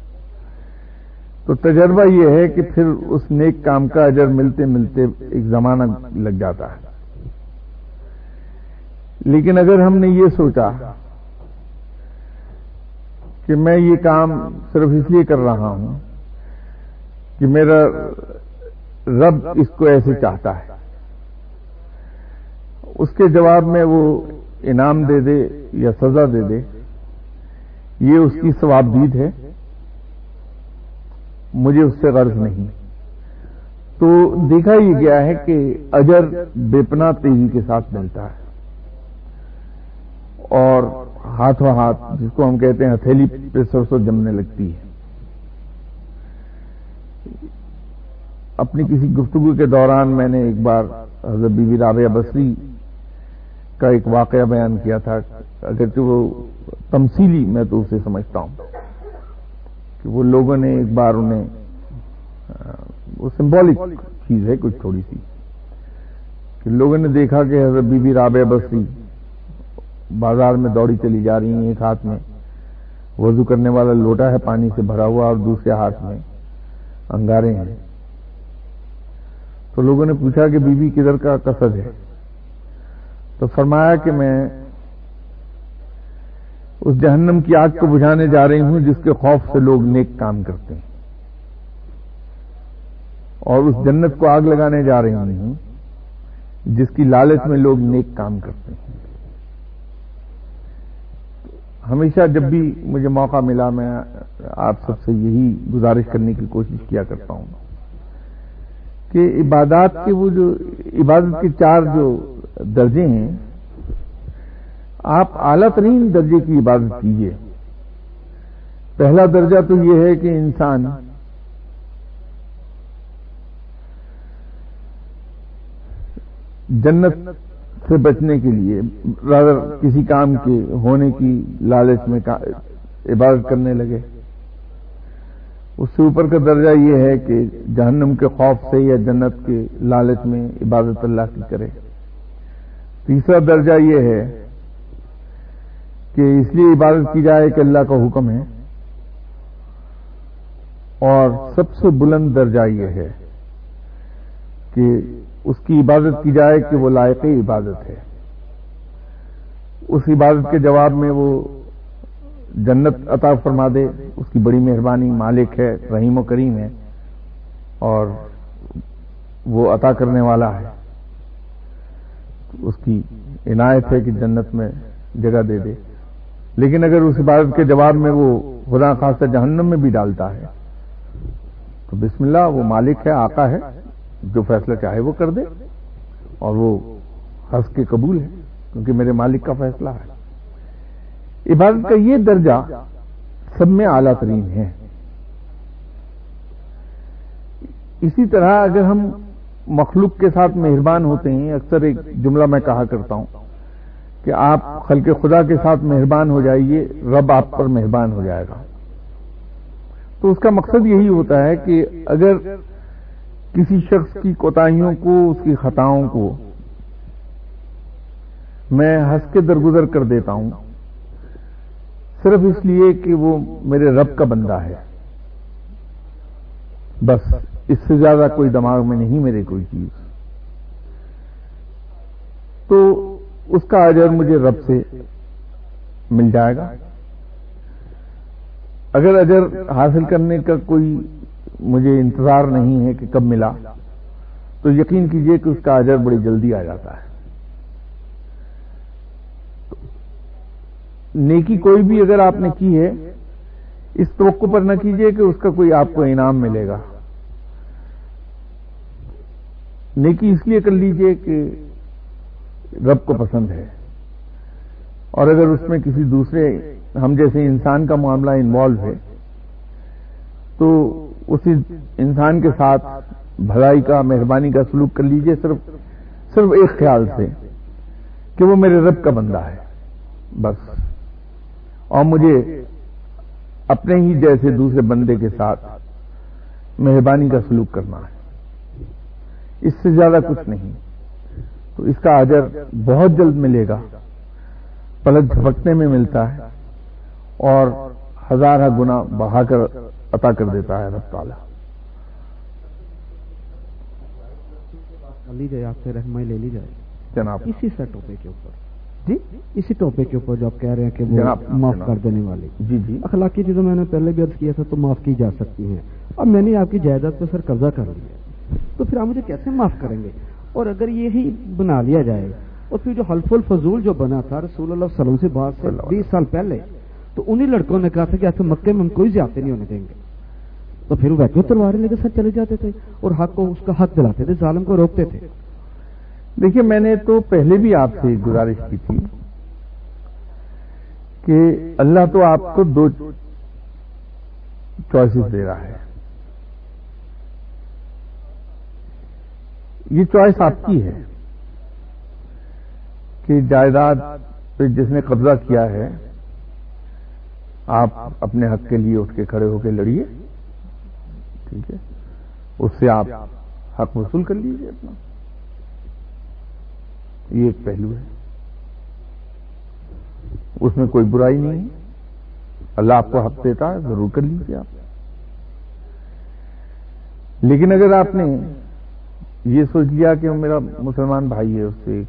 تو تجربہ یہ ہے کہ پھر اس نیک کام کا اجر ملتے ملتے ایک زمانہ لگ جاتا ہے. لیکن اگر ہم نے یہ سوچا کہ میں یہ کام صرف اس لیے کر رہا ہوں کہ میرا رب اس کو ایسے چاہتا ہے، اس کے جواب میں وہ انعام دے دے یا سزا دے دے، یہ اس کی ثوابدید ہے، مجھے اس سے غرض نہیں. تو دیکھا یہ گیا ہے کہ اجر بے پناہ تیزی کے ساتھ ملتا ہے اور ہاتھوں ہاتھ، جس کو ہم کہتے ہیں ہتھیلی پہ سرسوں جمنے لگتی ہے. اپنی کسی گفتگو کے دوران میں نے ایک بار حضرت بی بی رابعہ بصری کا ایک واقعہ بیان کیا تھا، اگرچہ وہ تمثیلی میں تو اسے سمجھتا ہوں کہ وہ لوگوں نے ایک بار انہیں، وہ سمبولک چیز ہے کچھ تھوڑی سی، کہ لوگوں نے دیکھا کہ حضرت بی بی رابعہ بصری بازار میں دوڑی چلی جا رہی ہیں، ایک ہاتھ میں وضو کرنے والا لوٹا ہے پانی سے بھرا ہوا اور دوسرے ہاتھ میں انگارے ہیں. تو لوگوں نے پوچھا کہ بی بی کدھر کا قصد ہے؟ تو فرمایا کہ میں اس جہنم کی آگ کو بجھانے جا رہی ہوں جس کے خوف سے لوگ نیک کام کرتے ہیں، اور اس جنت کو آگ لگانے جا رہی ہوں جس کی لالچ میں لوگ نیک کام کرتے ہیں. ہمیشہ جب بھی مجھے موقع ملا میں آپ سب سے یہی گزارش کرنے کی کوشش کیا کرتا ہوں کہ عبادات کے وہ جو عبادت کے چار جو درجے ہیں، آپ اعلیٰ ترین درجے کی عبادت کیجیے. پہلا درجہ تو یہ ہے کہ انسان جنت سے بچنے کے لیے رادر کسی کام کے ہونے کی لالچ میں عبادت کرنے لگے. اس سے اوپر کا درجہ یہ ہے کہ جہنم کے خوف سے یا جنت کے لالچ میں عبادت اللہ کی کرے. تیسرا درجہ یہ ہے کہ اس لیے عبادت کی جائے کہ اللہ کا حکم ہے، اور سب سے بلند درجہ یہ ہے کہ اس کی عبادت کی جائے کہ وہ لائق عبادت ہے. اس عبادت کے جواب میں وہ جنت عطا فرما دے، اس کی بڑی مہربانی، مالک ہے، رحیم و کریم ہے اور وہ عطا کرنے والا ہے. اس کی عنایت ہے کہ جنت میں جگہ دے دے. لیکن اگر اس عبادت کے جواب میں وہ خدا خاصہ جہنم میں بھی ڈالتا ہے تو بسم اللہ، وہ مالک ہے، آقا ہے، جو فیصلہ چاہے وہ کر دے، اور وہ ہنس کے قبول ہے کیونکہ میرے مالک کا فیصلہ ہے. عبادت کا یہ درجہ سب میں اعلیٰ ترین ہے. اسی طرح اگر ہم مخلوق کے ساتھ مہربان ہوتے ہیں، اکثر ایک جملہ میں کہا کرتا ہوں کہ آپ خلق خدا کے ساتھ مہربان ہو جائیے، رب آپ پر مہربان ہو جائے گا. تو اس کا مقصد یہی ہوتا ہے کہ اگر کسی شخص کی کوتاہیوں کو، اس کی خطاؤں کو میں ہنس کے درگزر کر دیتا ہوں صرف اس لیے کہ وہ میرے رب کا بندہ ہے، بس اس سے زیادہ کوئی دماغ میں نہیں میرے کوئی چیز، تو اس کا اجر مجھے رب سے مل جائے گا. اگر اجر حاصل کرنے کا کوئی مجھے انتظار نہیں ہے کہ کب ملا، تو یقین کیجئے کہ اس کا اجر بڑی جلدی آ جاتا ہے. نیکی کوئی بھی اگر آپ نے کی ہے، اس توقع پر نہ کیجئے کہ اس کا کوئی آپ کو انعام ملے گا. نیکی اس لیے کر لیجئے کہ رب کو پسند ہے، اور اگر اس میں کسی دوسرے ہم جیسے انسان کا معاملہ انوالو ہے تو اسی انسان کے ساتھ بھلائی کا، مہربانی کا سلوک کر لیجئے، صرف صرف ایک خیال سے کہ وہ میرے رب کا بندہ ہے بس، اور مجھے اپنے ہی جیسے دوسرے بندے کے ساتھ مہربانی کا سلوک کرنا ہے، اس سے زیادہ کچھ نہیں. تو اس کا اجر بہت جلد ملے گا، پلک جھپکنے میں ملتا ہے، اور ہزارہ گنا بڑھا کر عطا کر دیتا ہے رب تعالیٰ. لی جائے آپ سے رہنمائی لے لی جائے جناب اسی سے ٹاپک کے اوپر، جی اسی ٹاپک کے اوپر جو آپ کہہ رہے ہیں کہ وہ معاف کر دینے والے. جی جی اخلاقی چیزوں میں نے پہلے بھی عرض کیا تھا تو معاف کی جا سکتی ہیں. اب میں نے آپ کی جائیداد پر سر قبضہ کر لیا تو پھر آپ مجھے کیسے معاف کریں گے؟ اور اگر یہی بنا لیا جائے اور پھر جو حلف الفضول جو بنا تھا رسول اللہ صلی اللہ علیہ وسلم سے بعد سے بیس سال پہلے، تو انہی لڑکوں نے کہا تھا کہ ایسے مکے میں ہم کوئی زیادتی نہیں ہونے دیں گے، تو پھر وہ ویسے تلواریں لے کے ساتھ چلے جاتے تھے اور حق کو، اس کا حق دلاتے تھے، ظالم کو روکتے تھے. دیکھیے، میں نے تو پہلے بھی آپ سے گزارش کی تھی کہ اللہ تو آپ کو دو چوائسز دے رہا ہے. یہ چوائس آپ کی ہے کہ جائیداد پہ جس نے قبضہ کیا ہے آپ اپنے حق کے لیے اٹھ کے کھڑے ہو کے لڑیے، ٹھیک ہے، اس سے آپ حق وصول کر لیجیے اپنا. یہ ایک پہلو ہے، اس میں کوئی برائی نہیں ہے. اللہ آپ کو حق دیتا ہے، ضرور کر لیجیے آپ. لیکن اگر آپ نے یہ سوچ لیا کہ میرا مسلمان بھائی ہے، اس سے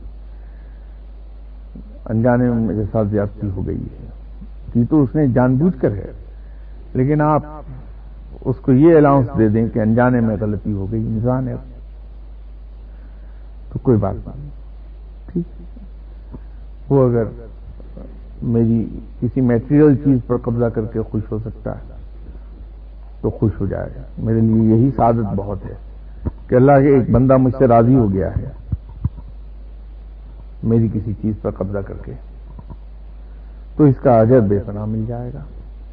انجانے میں میرے ساتھ زیادتی ہو گئی ہے، یہ تو اس نے جان بوجھ کر ہے، لیکن آپ اس کو یہ الاؤنس دے دیں کہ انجانے میں غلطی ہو گئی، انسان ہے، تو کوئی بات نہیں، ٹھیک. وہ اگر میری کسی میٹیریل چیز پر قبضہ کر کے خوش ہو سکتا ہے تو خوش ہو جائے گا. میرے لیے یہی سعادت بہت ہے کہ اللہ کے ایک بندہ مجھ سے راضی ہو گیا ہے میری کسی چیز پر قبضہ کر کے، تو اس کا اجر بے پناہ مل جائے گا.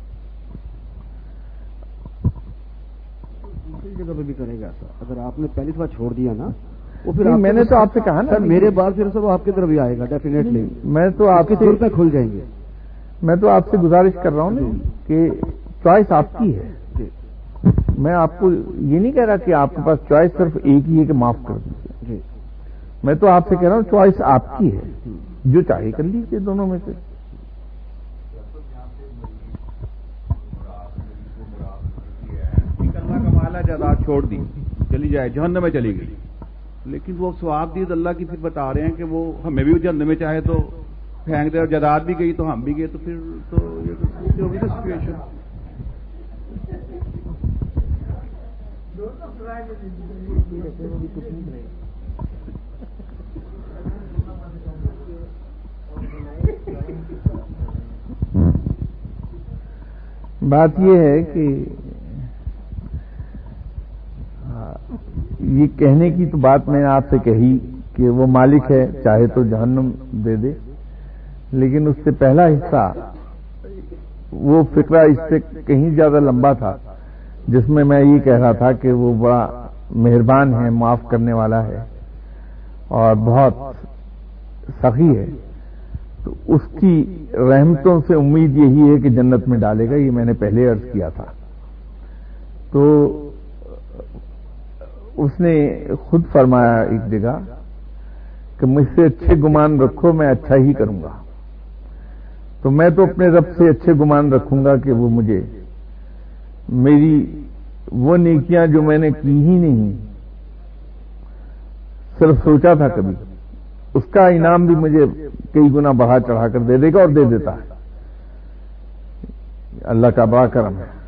دوسری جگہ پہ بھی کرے گا ایسا، اگر آپ نے پہلی دفعہ چھوڑ دیا نا، وہ پھر میں نے تو آپ سے کہا نا، میرے بعد پھر سب آپ کی طرف ہی آئے گا ڈیفینیٹلی. میں تو آپ کے طور پہ کھل جائیں گے. میں تو آپ سے گزارش کر رہا ہوں نا کہ چوائس آپ کی ہے. میں آپ کو یہ نہیں کہہ رہا کہ آپ کے پاس چوائس صرف ایک ہی ہے کہ معاف کر دیجیے. میں تو آپ سے کہہ رہا ہوں چوائس آپ کی ہے، جو چاہے کر لیجیے دونوں میں سے. اللہ کا مالا جائیداد چھوڑ دی، چلی جائے، جہنم میں چلی گئی، لیکن وہ ثواب دید اللہ کی پھر بتا رہے ہیں کہ وہ ہمیں بھی جہنم میں چاہے تو پھینک دے، اور جائیداد بھی گئی تو ہم بھی گئے، تو پھر تو یہ ہوگی نا سچویشن. بات یہ ہے کہ یہ کہنے کی تو بات میں نے آپ سے کہی کہ وہ مالک ہے، چاہے تو جہنم دے دے، لیکن اس سے پہلا حصہ وہ فقرہ اس سے کہیں زیادہ لمبا تھا، جس میں میں یہ کہہ رہا تھا کہ وہ بڑا مہربان ہے، معاف کرنے والا ہے اور بہت سخی ہے، تو اس کی رحمتوں سے امید یہی ہے کہ جنت میں ڈالے گا. یہ میں نے پہلے عرض کیا تھا. تو اس نے خود فرمایا ایک جگہ کہ مجھ سے اچھے گمان رکھو، میں اچھا ہی کروں گا. تو میں تو اپنے رب سے اچھے گمان رکھوں گا کہ وہ مجھے میری وہ نیکیاں جو میں نے کی ہی نہیں، صرف سوچا تھا کبھی، اس کا انعام بھی مجھے کئی گنا بڑھا چڑھا کر دے دے گا، اور دے دیتا ہے. اللہ کا بڑا کرم ہے.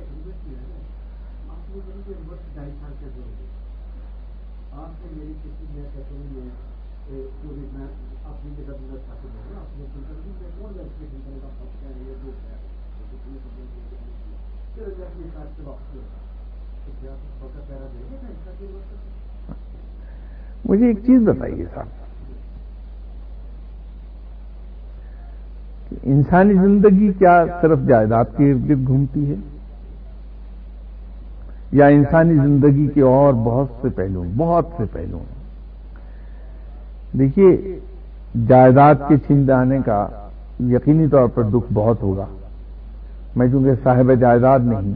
مجھے ایک چیز بتائیے صاحب، کہ انسانی زندگی کیا صرف جائیداد کے ارد گرد گھومتی ہے، یا انسانی زندگی کے اور بہت سے پہلو بہت سے پہلو ہیں؟ دیکھیے، جائیداد کے چھن جانے کا یقینی طور پر دکھ بہت ہوگا. میں چونکہ صاحب جائیداد نہیں،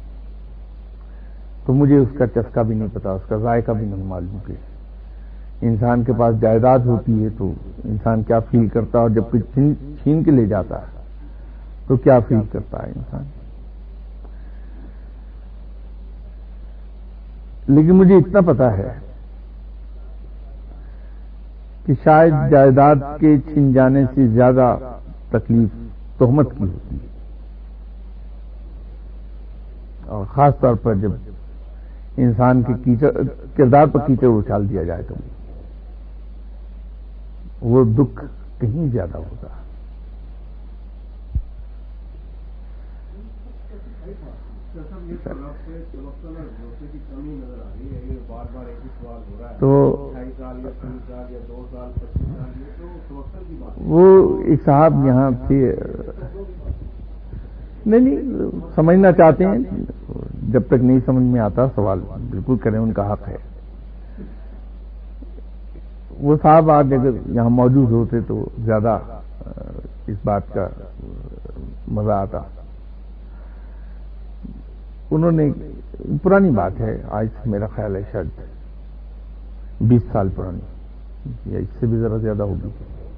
تو مجھے اس کا چسکا بھی نہیں پتا، اس کا ذائقہ بھی نہیں معلوم کہ انسان کے پاس جائیداد ہوتی ہے تو انسان کیا فیل کرتا ہے، اور جب کوئی چھین کے لے جاتا ہے تو کیا فیل کرتا ہے انسان. لیکن مجھے اتنا پتا ہے کہ شاید جائیداد کے چھن جانے سے زیادہ تکلیف تہمت کی ہوتی ہے، اور خاص طور پر جب انسان کے کیچڑ کردار پر کیچڑ اچھال دیا جائے تو وہ دکھ کہیں زیادہ ہوگا. تو وہ ایک صاحب یہاں تھے، نہیں نہیں سمجھنا چاہتے ہیں، جب تک نہیں سمجھ میں آتا سوال بالکل کریں، ان کا حق ہے. وہ صاحب آج اگر یہاں موجود ہوتے تو زیادہ اس بات کا مزہ آتا. انہوں نے، پرانی بات ہے، آج میرا خیال ہے شاید بیس سال پرانی یا اس سے بھی ذرا زیادہ ہوگی.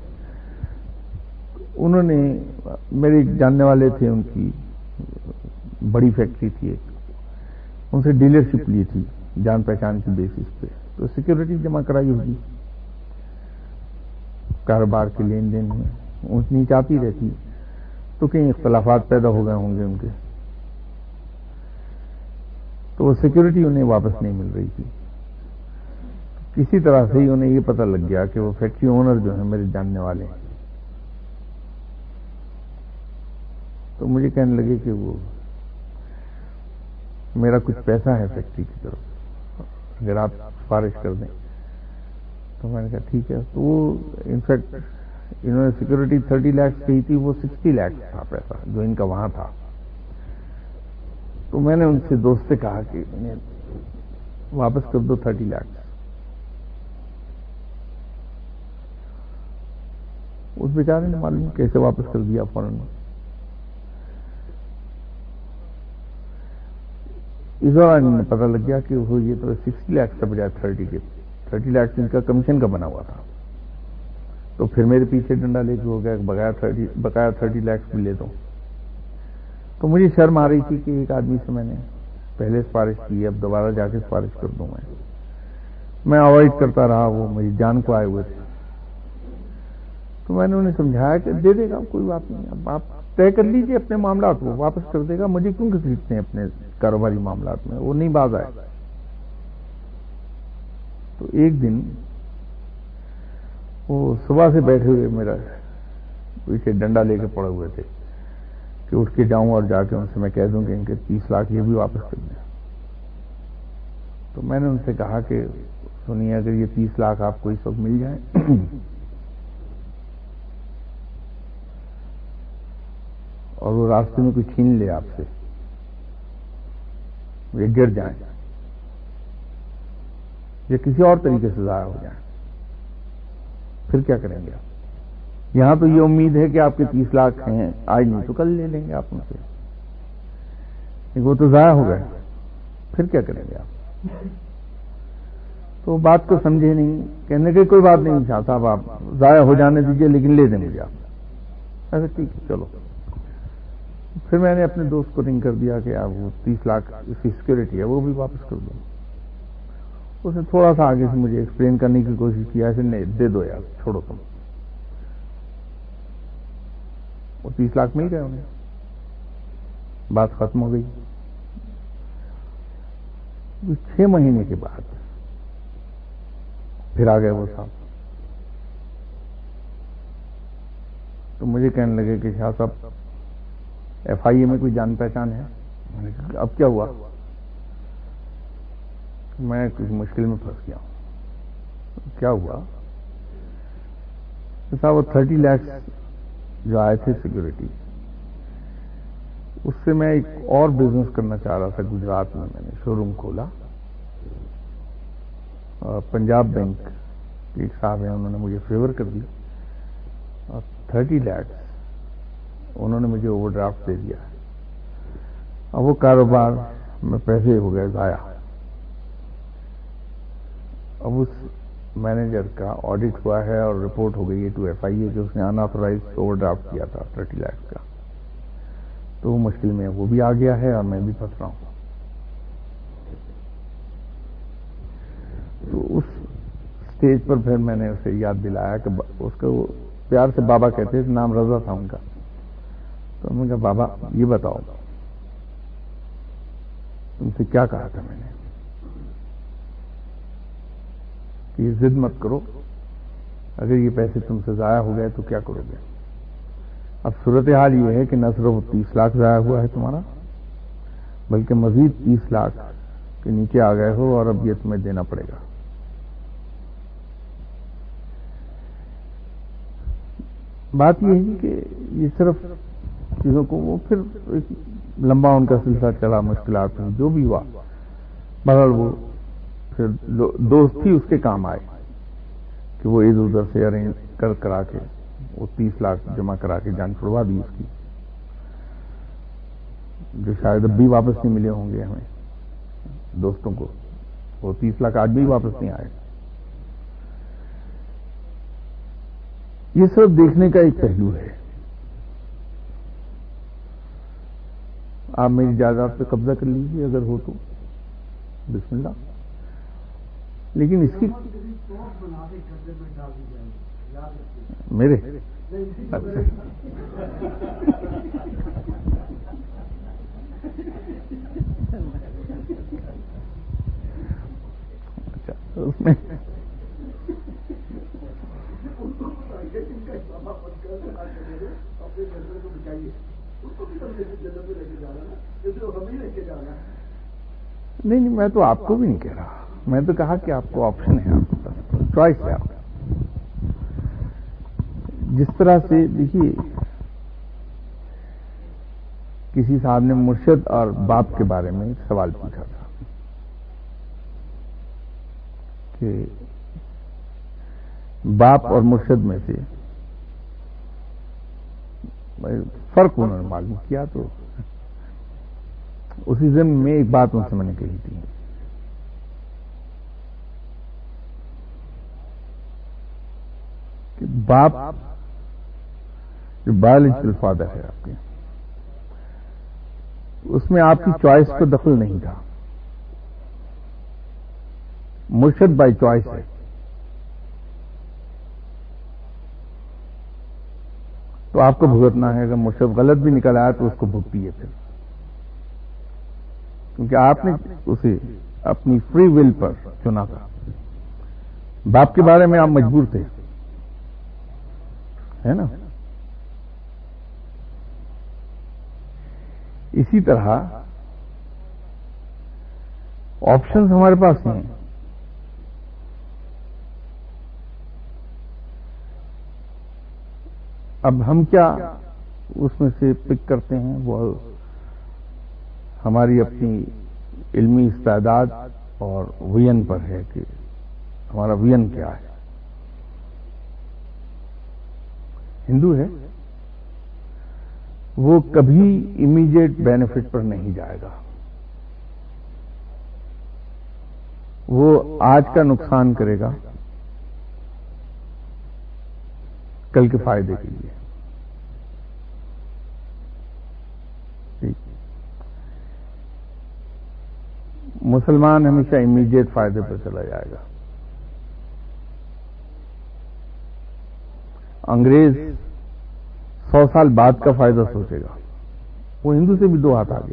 انہوں نے، میرے جاننے والے تھے، ان کی بڑی فیکٹری تھی ایک، ان سے ڈیلرشپ لی تھی جان پہچان کی بیسس پہ. تو سیکورٹی جمع کرائی ہوگی، کاروبار کے لین دین میں اونچ نیچ آتی رہتی، تو کہیں اختلافات پیدا ہو گئے ہوں گے ان کے، تو وہ سیکورٹی انہیں واپس نہیں مل رہی تھی. کسی طرح سے ہی انہیں یہ پتہ لگ گیا کہ وہ فیکٹری اونر جو ہیں میرے جاننے والے ہیں. تو مجھے کہنے لگے کہ وہ میرا کچھ پیسہ ہے فیکٹری کی طرف، اگر آپ سفارش کر دیں. تو میں نے کہا ٹھیک ہے. تو وہ انفیکٹ انہوں نے سیکورٹی تھرٹی لاکھ کہی تھی، وہ سکسٹی لاکھ تھا پیسہ جو ان کا وہاں تھا. تو میں نے ان سے دوست سے کہا کہ انہیں واپس کر دو تھرٹی لاکھ. اس بیچارے نے معلوم کیسے واپس کر دیا فوراً. اس دوران انہیں پتہ لگ گیا کہ وہ یہ تو سکسٹی لاکھ سے بجائے تھرٹی کے تھرٹی لاکھ ان کا کمیشن کا بنا ہوا تھا. تو پھر میرے پیچھے ڈنڈا لے کے ہو گیا بقایا تھرٹی بقایا تھرٹی لاکھ بھی لے دو. تو مجھے شرم آ رہی تھی کہ ایک آدمی سے میں نے پہلے سفارش کی، اب دوبارہ جا کے سفارش کر دوں. میں میں اوائڈ کرتا رہا، وہ میری جان کو آئے ہوئے تھے. تو میں نے انہیں سمجھایا کہ دے دے گا، کوئی بات نہیں، اب آپ طے کر لیجیے اپنے معاملات کو، واپس کر دے گا، مجھے کیوں گھسیٹتے ہیں اپنے کاروباری معاملات میں. وہ نہیں باز آئے. تو ایک دن وہ صبح سے بیٹھے ہوئے میرا پیچھے ڈنڈا لے کے پڑے ہوئے تھے کہ اٹھ کے جاؤں اور جا کے ان سے میں کہہ دوں کہ ان کے تیس لاکھ یہ بھی واپس کر دیں. تو میں نے ان سے کہا کہ سنیے، اگر یہ تیس لاکھ آپ کو اس وقت مل جائیں اور وہ راستے میں کوئی چھین لے آپ سے، یہ گر جائیں یا کسی اور طریقے سے ضائع ہو جائیں، پھر کیا کریں گے آپ؟ یہاں تو یہ امید ہے کہ آپ کے تیس لاکھ ہیں، آج نہیں تو کل لے لیں گے آپ ان سے، لیکن وہ تو ضائع ہو گئے، پھر کیا کریں گے آپ؟ تو بات کو سمجھے نہیں، کہنے کہ کوئی بات نہیں شاہ صاحب آپ ضائع ہو جانے دیجئے لیکن لے دیں مجھے آپ۔ ایسا ٹھیک ہے چلو۔ پھر میں نے اپنے دوست کو رنگ کر دیا کہ آپ وہ تیس لاکھ اس کی سیکورٹی ہے وہ بھی واپس کر دو۔ اس نے تھوڑا سا آگے سے مجھے ایکسپلین کرنے کی کوشش کیا، ایسے نہیں دے دو یار چھوڑو تم، وہ تیس لاکھ مل گئے انہیں، بات ختم ہو گئی۔ چھ مہینے کے بعد پھر آ گئے وہ صاحب، تو مجھے کہنے لگے کہ شاہ صاحب ایف آئی اے میں کوئی جان پہچان ہے؟ میں نے کہا اب کیا ہوا؟ میں کچھ مشکل میں پھنس گیا ہوں۔ کیا ہوا؟ صاحب وہ تھرٹی لاکھ جو آئے تھے سیکورٹی، اس سے میں ایک اور بزنس کرنا چاہ رہا تھا گجرات میں، میں نے شو روم کھولا، پنجاب بینک کے ایک صاحب ہیں انہوں نے مجھے فیور کر دی اور تھرٹی لاکھ انہوں نے مجھے اوور ڈرافٹ دے دیا۔ اب وہ کاروبار میں پیسے ہو گئے ضائع۔ اب اس مینیجر کا آڈٹ ہوا ہے اور رپورٹ ہو گئی ہے ٹو ایف آئی اے کہ اس نے ان آتھورائز اوور ڈرافٹ کیا تھا تھرٹی لاکھ کا، تو وہ مشکل میں وہ بھی آ گیا ہے اور میں بھی پھنس رہا ہوں۔ تو اس اسٹیج پر پھر میں نے اسے یاد دلایا کہ اس کو پیار سے بابا کہتے تھے، نام رضا تھا ان کا، تو میں نے کہا بابا یہ بتاؤ تم سے کیا کہا تھا میں نے کہ یہ ضد مت کرو، اگر یہ پیسے تم سے ضائع ہو گئے تو کیا کرو گے؟ اب صورتحال یہ ہے کہ نہ صرف تیس لاکھ ضائع ہوا ہے تمہارا، بلکہ مزید تیس لاکھ کے نیچے آ گئے ہو اور اب یہ تمہیں دینا پڑے گا۔ بات یہ ہے کہ یہ صرف چیزوں کو وہ پھر ایک لمبا ان کا سلسلہ چلا، مشکلات ہوئی جو بھی ہوا، بہرحال وہ پھر دوست ہی اس کے کام آئے کہ وہ ادھر ادھر سے ارینج کر کرا کے وہ تیس لاکھ جمع کرا کے جان چھڑوا دی اس کی، جو شاید اب بھی واپس نہیں ملے ہوں گے ہمیں دوستوں کو، وہ تیس لاکھ آج بھی واپس نہیں آئے۔ یہ صرف دیکھنے کا ایک پہلو ہے۔ آپ میری جائیداد پہ قبضہ کر لیجیے اگر ہو تو، بسم اللہ، لیکن اس کی میرے اچھا اچھا اس میں نہیں نہیں میں تو آپ کو بھی نہیں کہہ رہا، میں تو کہا کہ آپ کو آپشن ہے، آپ کے پاس چوائس ہے۔ آپ جس طرح سے دیکھیے کسی صاحب نے مرشد اور باپ کے بارے میں سوال پوچھا تھا کہ باپ اور مرشد میں سے فرق انہوں نے معلوم کیا، تو اسی ضمن میں ایک بات ان سے میں نے کہی تھی کہ باپ جو بایولوجیکل فادر ہے آپ کے، اس میں آپ کی چوائس کو دخل نہیں تھا، مرشد بائی چوائس ہے۔ تو آپ کو بھگتنا ہے، اگر مرشد غلط بھی نکل آیا تو اس کو بھگتیے پھر، کیونکہ آپ نے اسے اپنی فری ول پر چنا تھا۔ باپ کے بارے میں آپ مجبور تھے، ہے نا؟ اسی طرح آپشنز ہمارے پاس ہیں۔ اب ہم کیا اس میں سے پک کرتے ہیں، وہ ہماری اپنی علمی استعداد اور وین پر ہے کہ ہمارا وین کیا ہے۔ ہندو ہے، وہ کبھی امیڈیٹ بینیفٹ پر نہیں جائے گا، وہ آج کا نقصان کرے گا کل کے فائدے کے لیے۔ مسلمان ہمیشہ امیڈیٹ فائدے پر چلا جائے گا۔ انگریز سو سال بعد کا فائدہ سوچے گا، وہ ہندو سے بھی دو ہاتھ آگے۔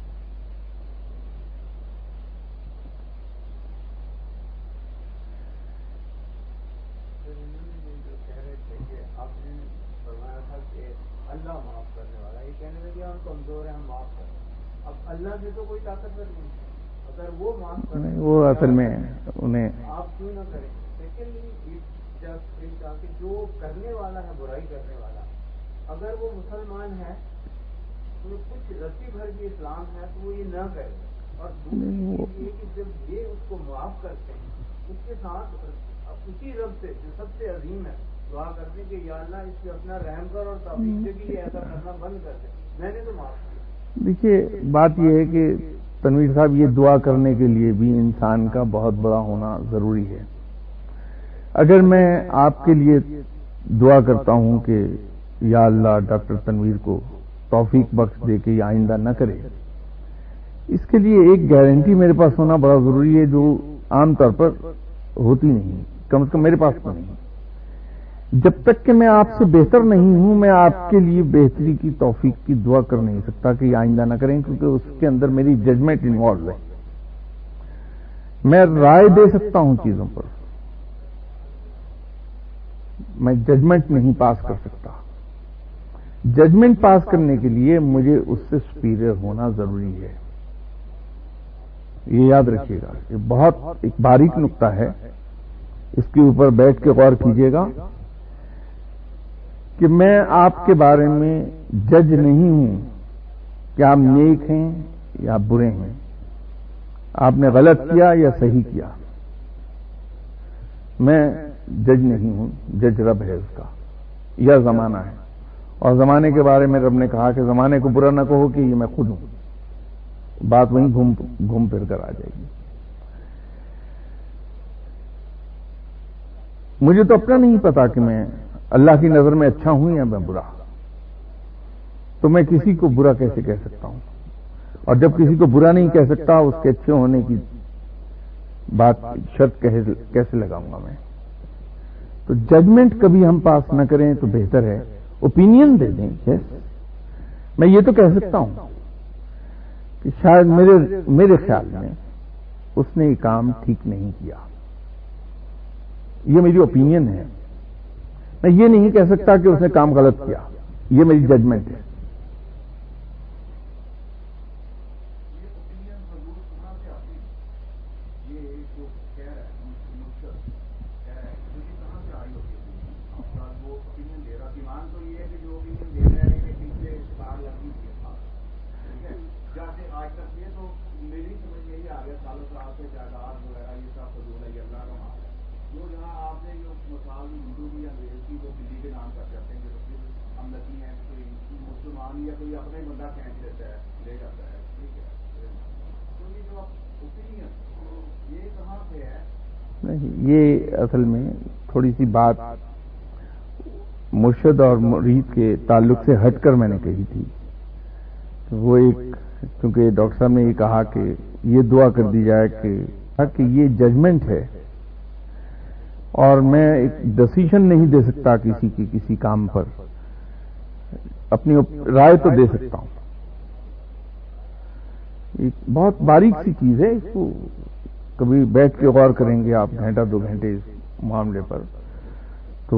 اللہ معاف کرنے والا، یہ کہنے لگے ہم کمزور ہیں، ہم معاف کریں۔ اب اللہ سے تو کوئی طاقتور نہیں، اگر وہ معاف کریں وہ اصل میں انہیں آپ کیوں نہ کریں۔ سیکنڈلی کہ جو کرنے والا ہے، برائی کرنے والا، اگر وہ مسلمان ہے تو کچھ رسی بھر بھی اسلام ہے تو وہ یہ نہ کرے۔ اور دوسری چیز یہ کہ جب یہ اس کو معاف کرتے ہیں، اس کے ساتھ اسی رب سے جو سب سے عظیم ہے دعا کرتے ہیں کہ یا اللہ اس پہ اپنا رحم کر اور توفیق دے کہ یہ ایسا کرنا بند کر دے، میں نے تو معاف کیا۔ دیکھیے بات یہ ہے کہ تنویر صاحب، یہ دعا کرنے کے لیے بھی انسان کا بہت بڑا ہونا ضروری ہے۔ اگر میں آپ کے لیے دعا کرتا ہوں کہ یا اللہ ڈاکٹر تنویر کو توفیق بخش دے کہ یہ آئندہ نہ کرے، اس کے لیے ایک گارنٹی میرے پاس ہونا بڑا ضروری ہے، جو عام طور پر ہوتی نہیں، کم از کم میرے پاس تو نہیں۔ جب تک کہ میں آپ سے بہتر نہیں ہوں، میں آپ کے لیے بہتری کی توفیق کی دعا کر نہیں سکتا کہ یہ آئندہ نہ کریں، کیونکہ اس کے اندر میری ججمنٹ انوالو ہے۔ میں رائے دے سکتا ہوں چیزوں پر، میں ججمنٹ نہیں پاس کر سکتا۔ ججمنٹ پاس کرنے کے لیے مجھے اس سے سپیریئر ہونا ضروری ہے، یہ یاد رکھیے گا۔ یہ بہت ایک باریک نقطہ ہے، اس کے اوپر بیٹھ کے غور کیجیے گا کہ میں آپ کے بارے میں جج نہیں ہوں کہ آپ نیک ہیں یا برے ہیں، آپ نے غلط کیا یا صحیح کیا۔ میں جج نہیں ہوں، جج رب ہے اس کا، یا زمانہ ہے۔ اور زمانے کے بارے میں رب نے کہا کہ زمانے کو برا نہ کہو کہ یہ میں خود ہوں۔ بات وہیں گھوم گھوم پھر کر آ جائے گی۔ مجھے تو اپنا نہیں پتا کہ میں اللہ کی نظر میں اچھا ہوں یا میں برا، تو میں کسی کو برا کیسے کہہ سکتا ہوں؟ اور جب کسی کو برا نہیں کہہ سکتا، اس کے اچھے ہونے کی بات شرط کیسے لگاؤں گا میں؟ تو ججمنٹ کبھی ہم پاس نہ کریں تو بہتر ہے، اوپینین دے دیں۔ یس، میں یہ تو کہہ سکتا ہوں کہ شاید میرے میرے خیال میں اس نے یہ کام ٹھیک نہیں کیا، یہ میری اوپینین ہے۔ میں یہ نہیں کہہ سکتا کہ اس نے کام غلط کیا، یہ میری ججمنٹ ہے۔ یہ اصل میں تھوڑی سی بات مرشد اور مرید کے تعلق سے ہٹ کر میں نے کہی تھی۔ وہ ایک، کیونکہ ڈاکٹر صاحب نے یہ کہا کہ یہ دعا کر دی جائے کہ کہ یہ ججمنٹ ہے اور میں ایک ڈسیشن نہیں دے سکتا کسی کی کسی کام پر، اپنی رائے تو دے سکتا ہوں۔ ایک بہت باریک سی چیز ہے، اس کو کبھی بیٹھ کے غور کریں گے آپ گھنٹہ دو گھنٹے اس معاملے پر، تو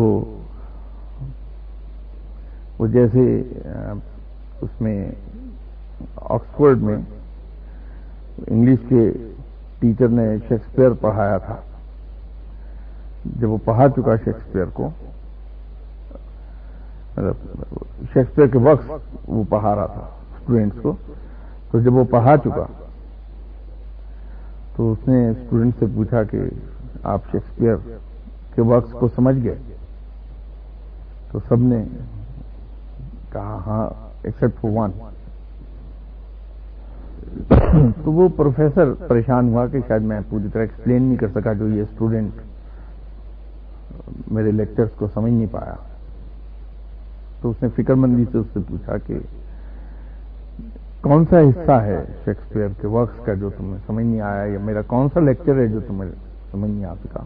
وہ جیسے اس میں آکسفورڈ میں انگلش کے ٹیچر نے شیکسپیئر پڑھایا تھا، جب وہ پڑھا چکا شیکسپیئر کو شیکسپیئر کے وقت وہ پڑھا رہا تھا اسٹوڈینٹس کو. تو جب وہ پڑھا چکا تو اس نے اسٹوڈنٹ سے پوچھا کہ آپ شیکسپیئر کے ورکس کو سمجھ گئے؟ تو سب نے کہا ہاں ایکسپٹ فور ون. تو وہ پروفیسر پریشان ہوا کہ شاید میں پوری طرح ایکسپلین نہیں کر سکا جو یہ اسٹوڈنٹ میرے لیکچرز کو سمجھ نہیں پایا. تو اس نے فکر مندی سے اس سے پوچھا کہ کون سا حصہ ہے شیکسپیئر کے ورکس کا جو تمہیں سمجھ نہیں آیا، یا میرا کون سا لیکچر ہے جو تمہیں سمجھ نہیں آ سکا؟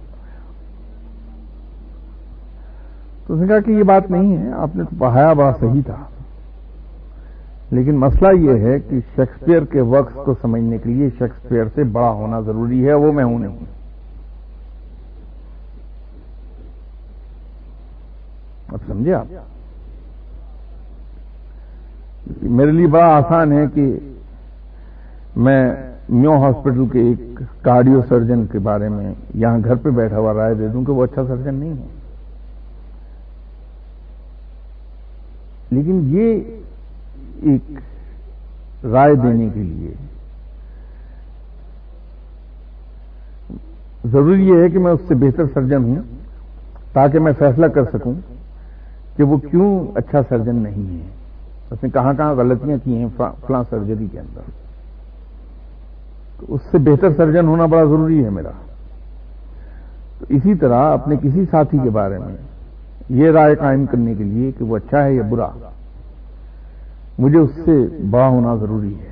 تو اس نے کہا کہ یہ بات نہیں ہے، آپ نے تو پڑھایا بڑا صحیح تھا، لیکن مسئلہ یہ ہے کہ شیکسپیئر کے ورکس کو سمجھنے کے لیے شیکسپیئر سے بڑا ہونا ضروری ہے، وہ میں ہوں نہیں. اب سمجھے آپ؟ میرے لیے بڑا آسان ہے کہ میں میو ہاسپٹل کے ایک کارڈیو سرجن کے بارے میں یہاں گھر پہ بیٹھا ہوا رائے دے دوں کہ وہ اچھا سرجن نہیں ہے، لیکن یہ ایک رائے دینے کے لیے ضروری یہ ہے کہ میں اس سے بہتر سرجن ہوں تاکہ میں فیصلہ کر سکوں کہ وہ کیوں اچھا سرجن نہیں ہے، اس نے کہاں کہاں غلطیاں کی ہیں فلاں سرجری کے اندر. تو اس سے بہتر سرجن ہونا بڑا ضروری ہے میرا. تو اسی طرح اپنے کسی ساتھی کے بارے میں یہ رائے قائم کرنے کے لیے کہ وہ اچھا ہے یا برا، مجھے اس سے بڑا ہونا ضروری ہے.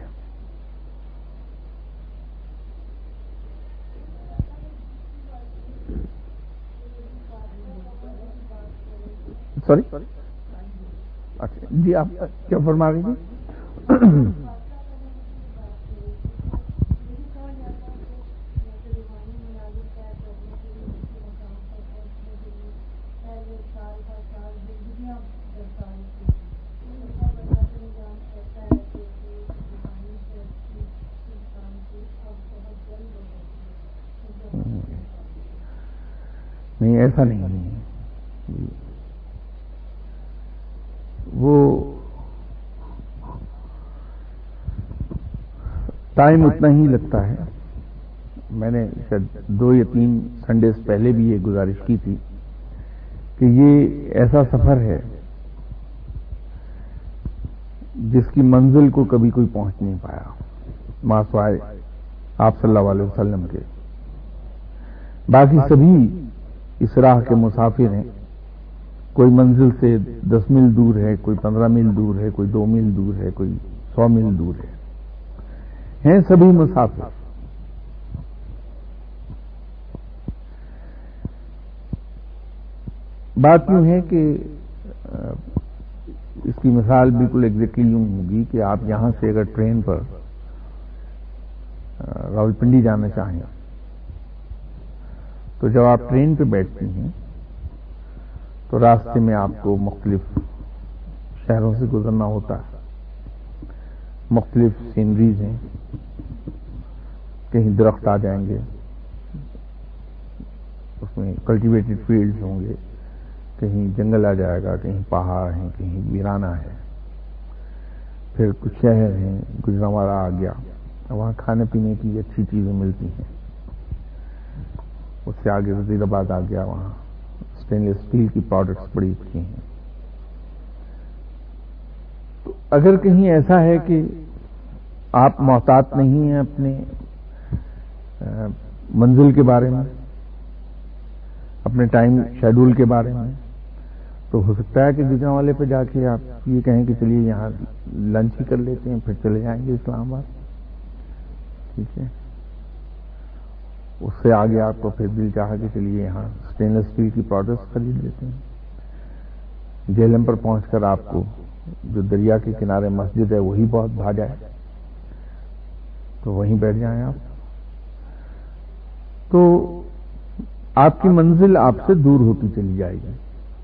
سوری اچھا جی، آپ کیا فرما رہی تھی؟ نہیں ایسا نہیں ہے، وہ ٹائم اتنا ہی لگتا ہے. میں نے شاید دو یا تین سنڈیز پہلے بھی یہ گزارش کی تھی کہ یہ ایسا سفر ہے جس کی منزل کو کبھی کوئی پہنچ نہیں پایا ماں سوائے آپ صلی اللہ علیہ وسلم کے. باقی سبھی اس راہ کے مسافر ہیں، کوئی منزل سے دس میل دور ہے، کوئی پندرہ میل دور ہے، کوئی دو میل دور ہے، کوئی سو میل دور ہے، ہیں سبھی مسافر. بات یوں ہے کہ اس کی مثال بالکل ایگزیکٹلی یوں ہوگی کہ آپ یہاں سے اگر ٹرین پر راولپنڈی جانا چاہیں تو جب آپ ٹرین پہ بیٹھتی ہیں تو راستے میں آپ کو مختلف شہروں سے گزرنا ہوتا ہے، مختلف سینریز ہیں، کہیں درخت آ جائیں گے، اس میں کلٹیویٹڈ فیلڈز ہوں گے، کہیں جنگل آ جائے گا، کہیں پہاڑ ہیں، کہیں ویرانہ ہے، پھر کچھ شہر ہیں، گجرانوالہ آ گیا، وہاں کھانے پینے کی اچھی چیزیں ملتی ہیں. اس سے آگے وزیر آباد آ گیا، وہاں اسٹینلیس اسٹیل کی پروڈکٹس بڑی اچھی ہیں. تو اگر کہیں ایسا ہے کہ آپ محتاط نہیں ہیں اپنے منزل کے بارے میں، اپنے ٹائم شیڈول کے بارے میں، تو ہو سکتا ہے کہ گجرانوالے پہ جا کے آپ یہ کہیں کہ چلیے یہاں لنچ ہی کر لیتے ہیں، پھر چلے جائیں گے اسلام آباد. ٹھیک ہے، اس سے آگے آپ کو پھر دل چاہا کہ چلیے یہاں اسٹینلیس اسٹیل کی پروڈکٹس خرید لیتے ہیں. جہلم پر پہنچ کر آپ کو جو دریا کے کنارے مسجد ہے وہی بہت بھا جائے تو وہیں بیٹھ جائیں آپ. تو آپ کی منزل آپ سے دور ہوتی چلی جائے گی.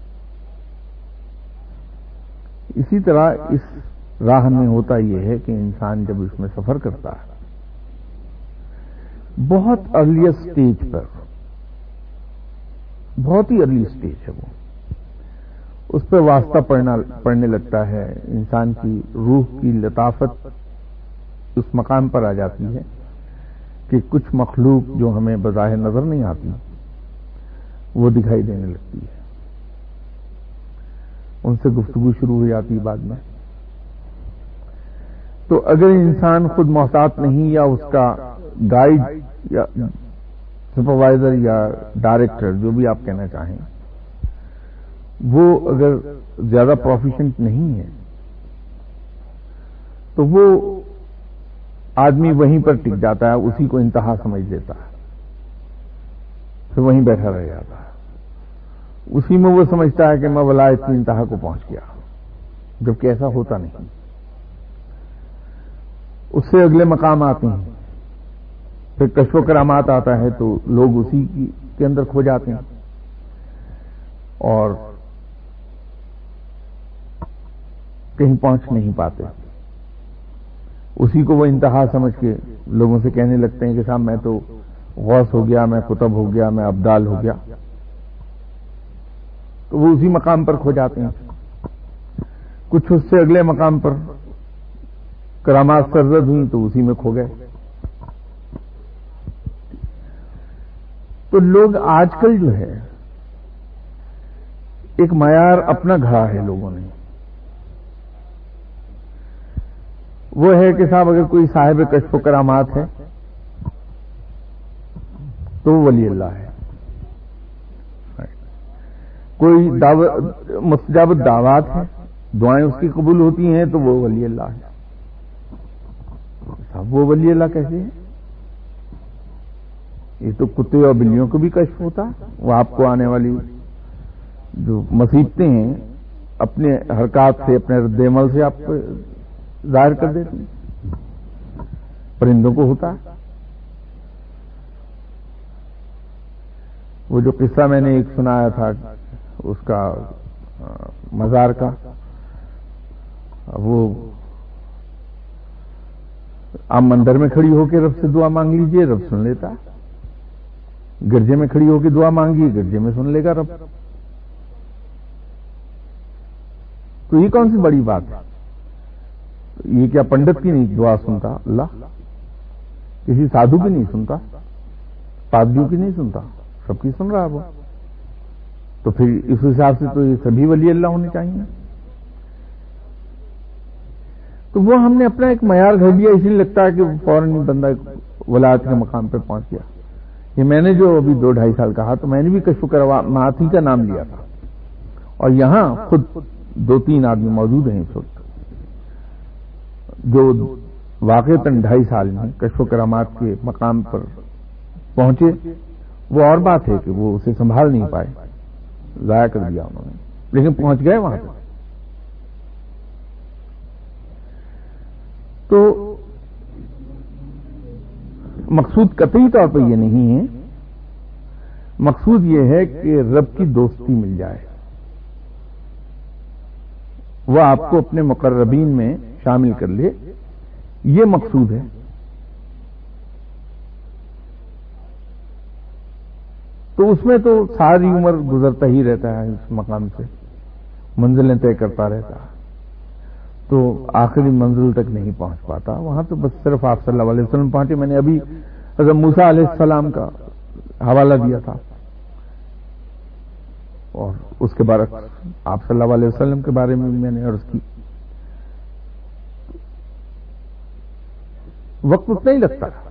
اسی طرح اس راہ میں ہوتا یہ ہے کہ انسان جب اس میں سفر کرتا ہے بہت ارلیسٹ اسٹیج پر، بہت ہی ارلی اسٹیج ہے وہ، اس پہ واسطہ پڑنا پڑنے لگتا ہے، انسان کی روح کی لطافت اس مقام پر آ جاتی ہے کہ کچھ مخلوق جو ہمیں بظاہر نظر نہیں آتی وہ دکھائی دینے لگتی ہے، ان سے گفتگو شروع ہو جاتی ہے بعد میں۔ تو اگر انسان خود محتاط نہیں، یا اس کا گائیڈ یا سپروائزر یا ڈائریکٹر جو بھی آپ کہنا چاہیں، وہ اگر زیادہ پروفیشنٹ نہیں ہے تو وہ آدمی وہیں پر ٹک جاتا ہے، اسی کو انتہا سمجھ لیتا ہے، پھر وہیں بیٹھا رہ جاتا ہے، اسی میں وہ سمجھتا ہے کہ میں ولایت کی انتہا کو پہنچ گیا، جبکہ ایسا ہوتا نہیں۔ اس سے اگلے مقام آتے ہیں، پھر کشف و کرامات آتا ہے تو لوگ اسی کی کے اندر کھو جاتے ہیں اور کہیں پہنچ نہیں پاتے، اسی کو وہ انتہا سمجھ کے لوگوں سے کہنے لگتے ہیں کہ صاحب میں تو غوث ہو گیا، میں قطب ہو گیا، میں ابدال ہو گیا، تو وہ اسی مقام پر کھو جاتے ہیں۔ کچھ اس سے اگلے مقام پر کرامات سرزد ہوئی تو اسی میں کھو گئے۔ تو لوگ آج کل جو ہے ایک معیار اپنا گھڑا ہے لوگوں نے، وہ ہے کہ صاحب اگر کوئی صاحب کشف و کرامات ہے تو وہ ولی اللہ ہے، کوئی دعوت مستجاب دعوات ہے، دعائیں اس کی قبول ہوتی ہیں تو وہ ولی اللہ ہے۔ صاحب وہ ولی اللہ کیسے ہے؟ یہ تو کتے اور بلیوں کو بھی کشف ہوتا ہے، وہ آپ کو آنے والی جو مصیبتیں ہیں اپنے حرکات سے، اپنے رد عمل سے آپ کو ظاہر کر دیتے ہیں، پرندوں کو ہوتا ہے۔ وہ جو قصہ میں نے ایک سنایا تھا اس کا مزار کا، وہ آپ مندر میں کھڑی ہو کے رب سے دعا مانگ لیجئے، رب سن لیتا ہے، گرجے میں کھڑی ہو کے دعا مانگیے، گرجے میں سن لے گا رب۔ تو یہ کون سی بڑی بات ہے؟ یہ کیا پنڈت کی نہیں دعا سنتا اللہ؟ کسی سادھو کی نہیں سنتا، پادریوں کی نہیں سنتا، سب کی سن رہا ہے وہ۔ تو پھر اس حساب سے تو یہ سبھی ولی اللہ ہونے چاہیے۔ تو وہ ہم نے اپنا ایک معیار گھڑ دیا، اسی لیے لگتا ہے کہ فوراً بندہ ولایت کے مقام پہ پہنچ گیا۔ یہ میں نے جو ابھی دو ڈھائی سال کہا تو میں نے بھی کشف و کرامات ہی کا نام لیا تھا، اور یہاں خود دو تین آدمی موجود ہیں اس وقت جو واقعتاً ڈھائی سال میں کشف و کرامات کے مقام پر پہنچے۔ وہ اور بات ہے کہ وہ اسے سنبھال نہیں پائے، ضائع کر دیا انہوں نے، لیکن پہنچ گئے وہاں تک۔ تو مقصود قطعی طور پہ یہ نہیں ہے، مقصود یہ ہے کہ رب کی دوستی مل جائے، وہ آپ کو اپنے مقربین میں شامل کر لے، یہ مقصود ہے۔ تو اس میں تو ساری عمر گزرتا ہی رہتا ہے، اس مقام سے منزلیں طے کرتا رہتا ہے، تو آخری منزل تک نہیں پہنچ پاتا۔ وہاں تو بس صرف آپ صلی اللہ علیہ وسلم پہنچے۔ میں نے ابھی حضرت موسیٰ علیہ السلام کا حوالہ دیا تھا، اور اس کے بعد آپ صلی اللہ علیہ وسلم کے بارے میں میں نے عرض کی۔ وقت اتنا ہی لگتا تھا۔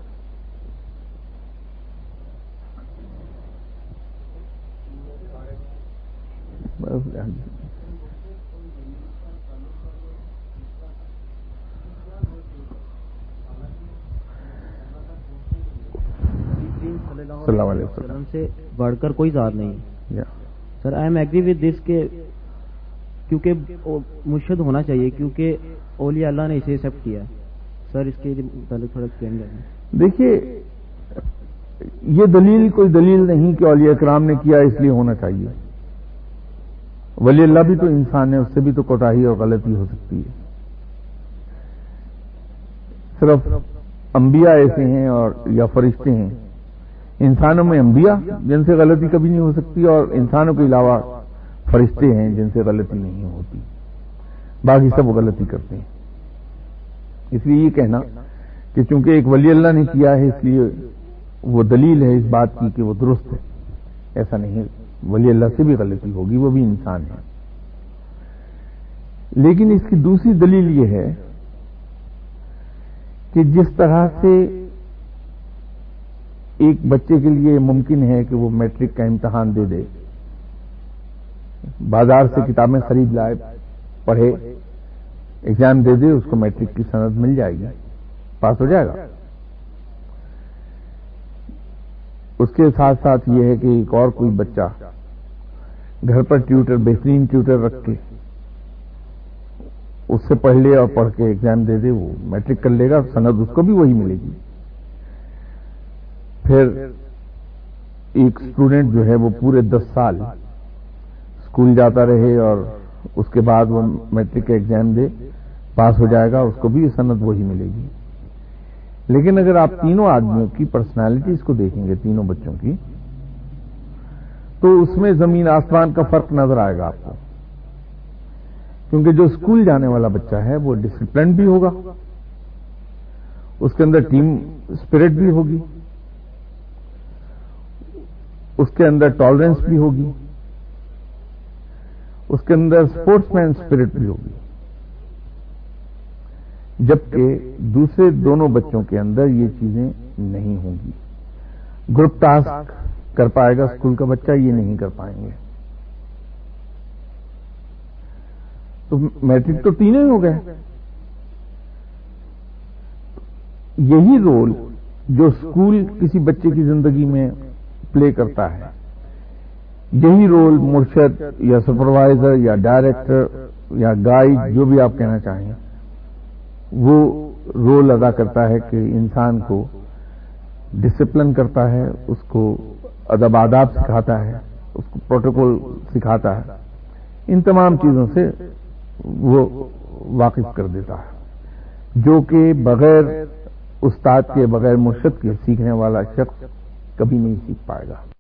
صلی اللہ علیہ وسلم سے بڑھ کر کوئی ذات نہیں۔ Sir I am agree with this کہ کیونکہ مرشد ہونا چاہیے، کیونکہ اولیاء اللہ نے اسے ایکسپٹ کیا۔ سر اس کے متعلق تھوڑا ایکسپلین کریں۔ دیکھیے، یہ دلیل کوئی دلیل نہیں کہ اولیاء کرام نے کیا اس لیے ہونا چاہیے۔ ولی اللہ بھی تو انسان ہے، اس سے بھی تو کوتاہی اور غلطی ہو سکتی ہے۔ صرف انبیاء ایسے ہیں اور یا فرشتے ہیں، انسانوں میں انبیاء جن سے غلطی کبھی نہیں ہو سکتی، اور انسانوں کے علاوہ فرشتے ہیں جن سے غلطی نہیں ہوتی، باقی سب غلطی کرتے ہیں. اس لیے یہ کہنا کہ چونکہ ایک ولی اللہ نے کیا ہے اس لیے وہ دلیل ہے اس بات کی کہ وہ درست ہے، ایسا نہیں ہے. ولی اللہ سے بھی غلطی ہوگی، وہ بھی انسان ہے. لیکن اس کی دوسری دلیل یہ ہے کہ جس طرح سے ایک بچے کے لیے ممکن ہے کہ وہ میٹرک کا امتحان دے دے، بازار سے کتابیں خرید لائے، پڑھے، ایگزام دے دے، اس کو میٹرک کی سند مل جائے گی، پاس ہو جائے گا. اس کے ساتھ ساتھ یہ ہے کہ ایک اور کوئی بچہ گھر پر ٹیوٹر، بہترین ٹیوٹر رکھ کے اس سے پڑھ لے اور پڑھ کے ایگزام دے دے، وہ میٹرک کر لے گا، سند اس کو بھی وہی ملے گی. پھر ایک اسٹوڈنٹ جو ہے وہ پورے دس سال اسکول جاتا رہے اور اس کے بعد وہ میٹرک کا ایگزام دے، پاس ہو جائے گا، اس کو بھی سند وہی ملے گی. لیکن اگر آپ تینوں آدمیوں کی پرسنالٹیز کو دیکھیں گے، تینوں بچوں کی، تو اس میں زمین آسمان کا فرق نظر آئے گا آپ کو. کیونکہ جو اسکول جانے والا بچہ ہے وہ ڈسپلن بھی ہوگا، اس کے اندر ٹیم اسپرٹ بھی ہوگی، اس کے اندر ٹالرنس بھی ہوگی، اس کے اندر اسپورٹس مین اسپرٹ بھی ہوگی. جبکہ دوسرے دونوں بچوں کے اندر یہ چیزیں نہیں ہوں گی. گروپ ٹاسک کر پائے گا اسکول کا بچہ، یہ نہیں کر پائیں گے. تو میٹرک تو تینوں ہی ہو گئے. یہی رول جو اسکول کسی بچے کی زندگی میں پلے کرتا ہے، یہی رول مرشد یا سپروائزر یا ڈائریکٹر یا گائیڈ، جو بھی آپ کہنا چاہیں، وہ رول ادا کرتا ہے کہ انسان کو ڈسپلن کرتا ہے، اس کو ادب آداب سکھاتا ہے، اس کو پروٹوکول سکھاتا ہے، ان تمام چیزوں سے وہ واقف کر دیتا ہے، جو کہ بغیر استاد کے، بغیر مرشد کے سیکھنے والا شخص کبھی نہیں سیکھ پائے گا.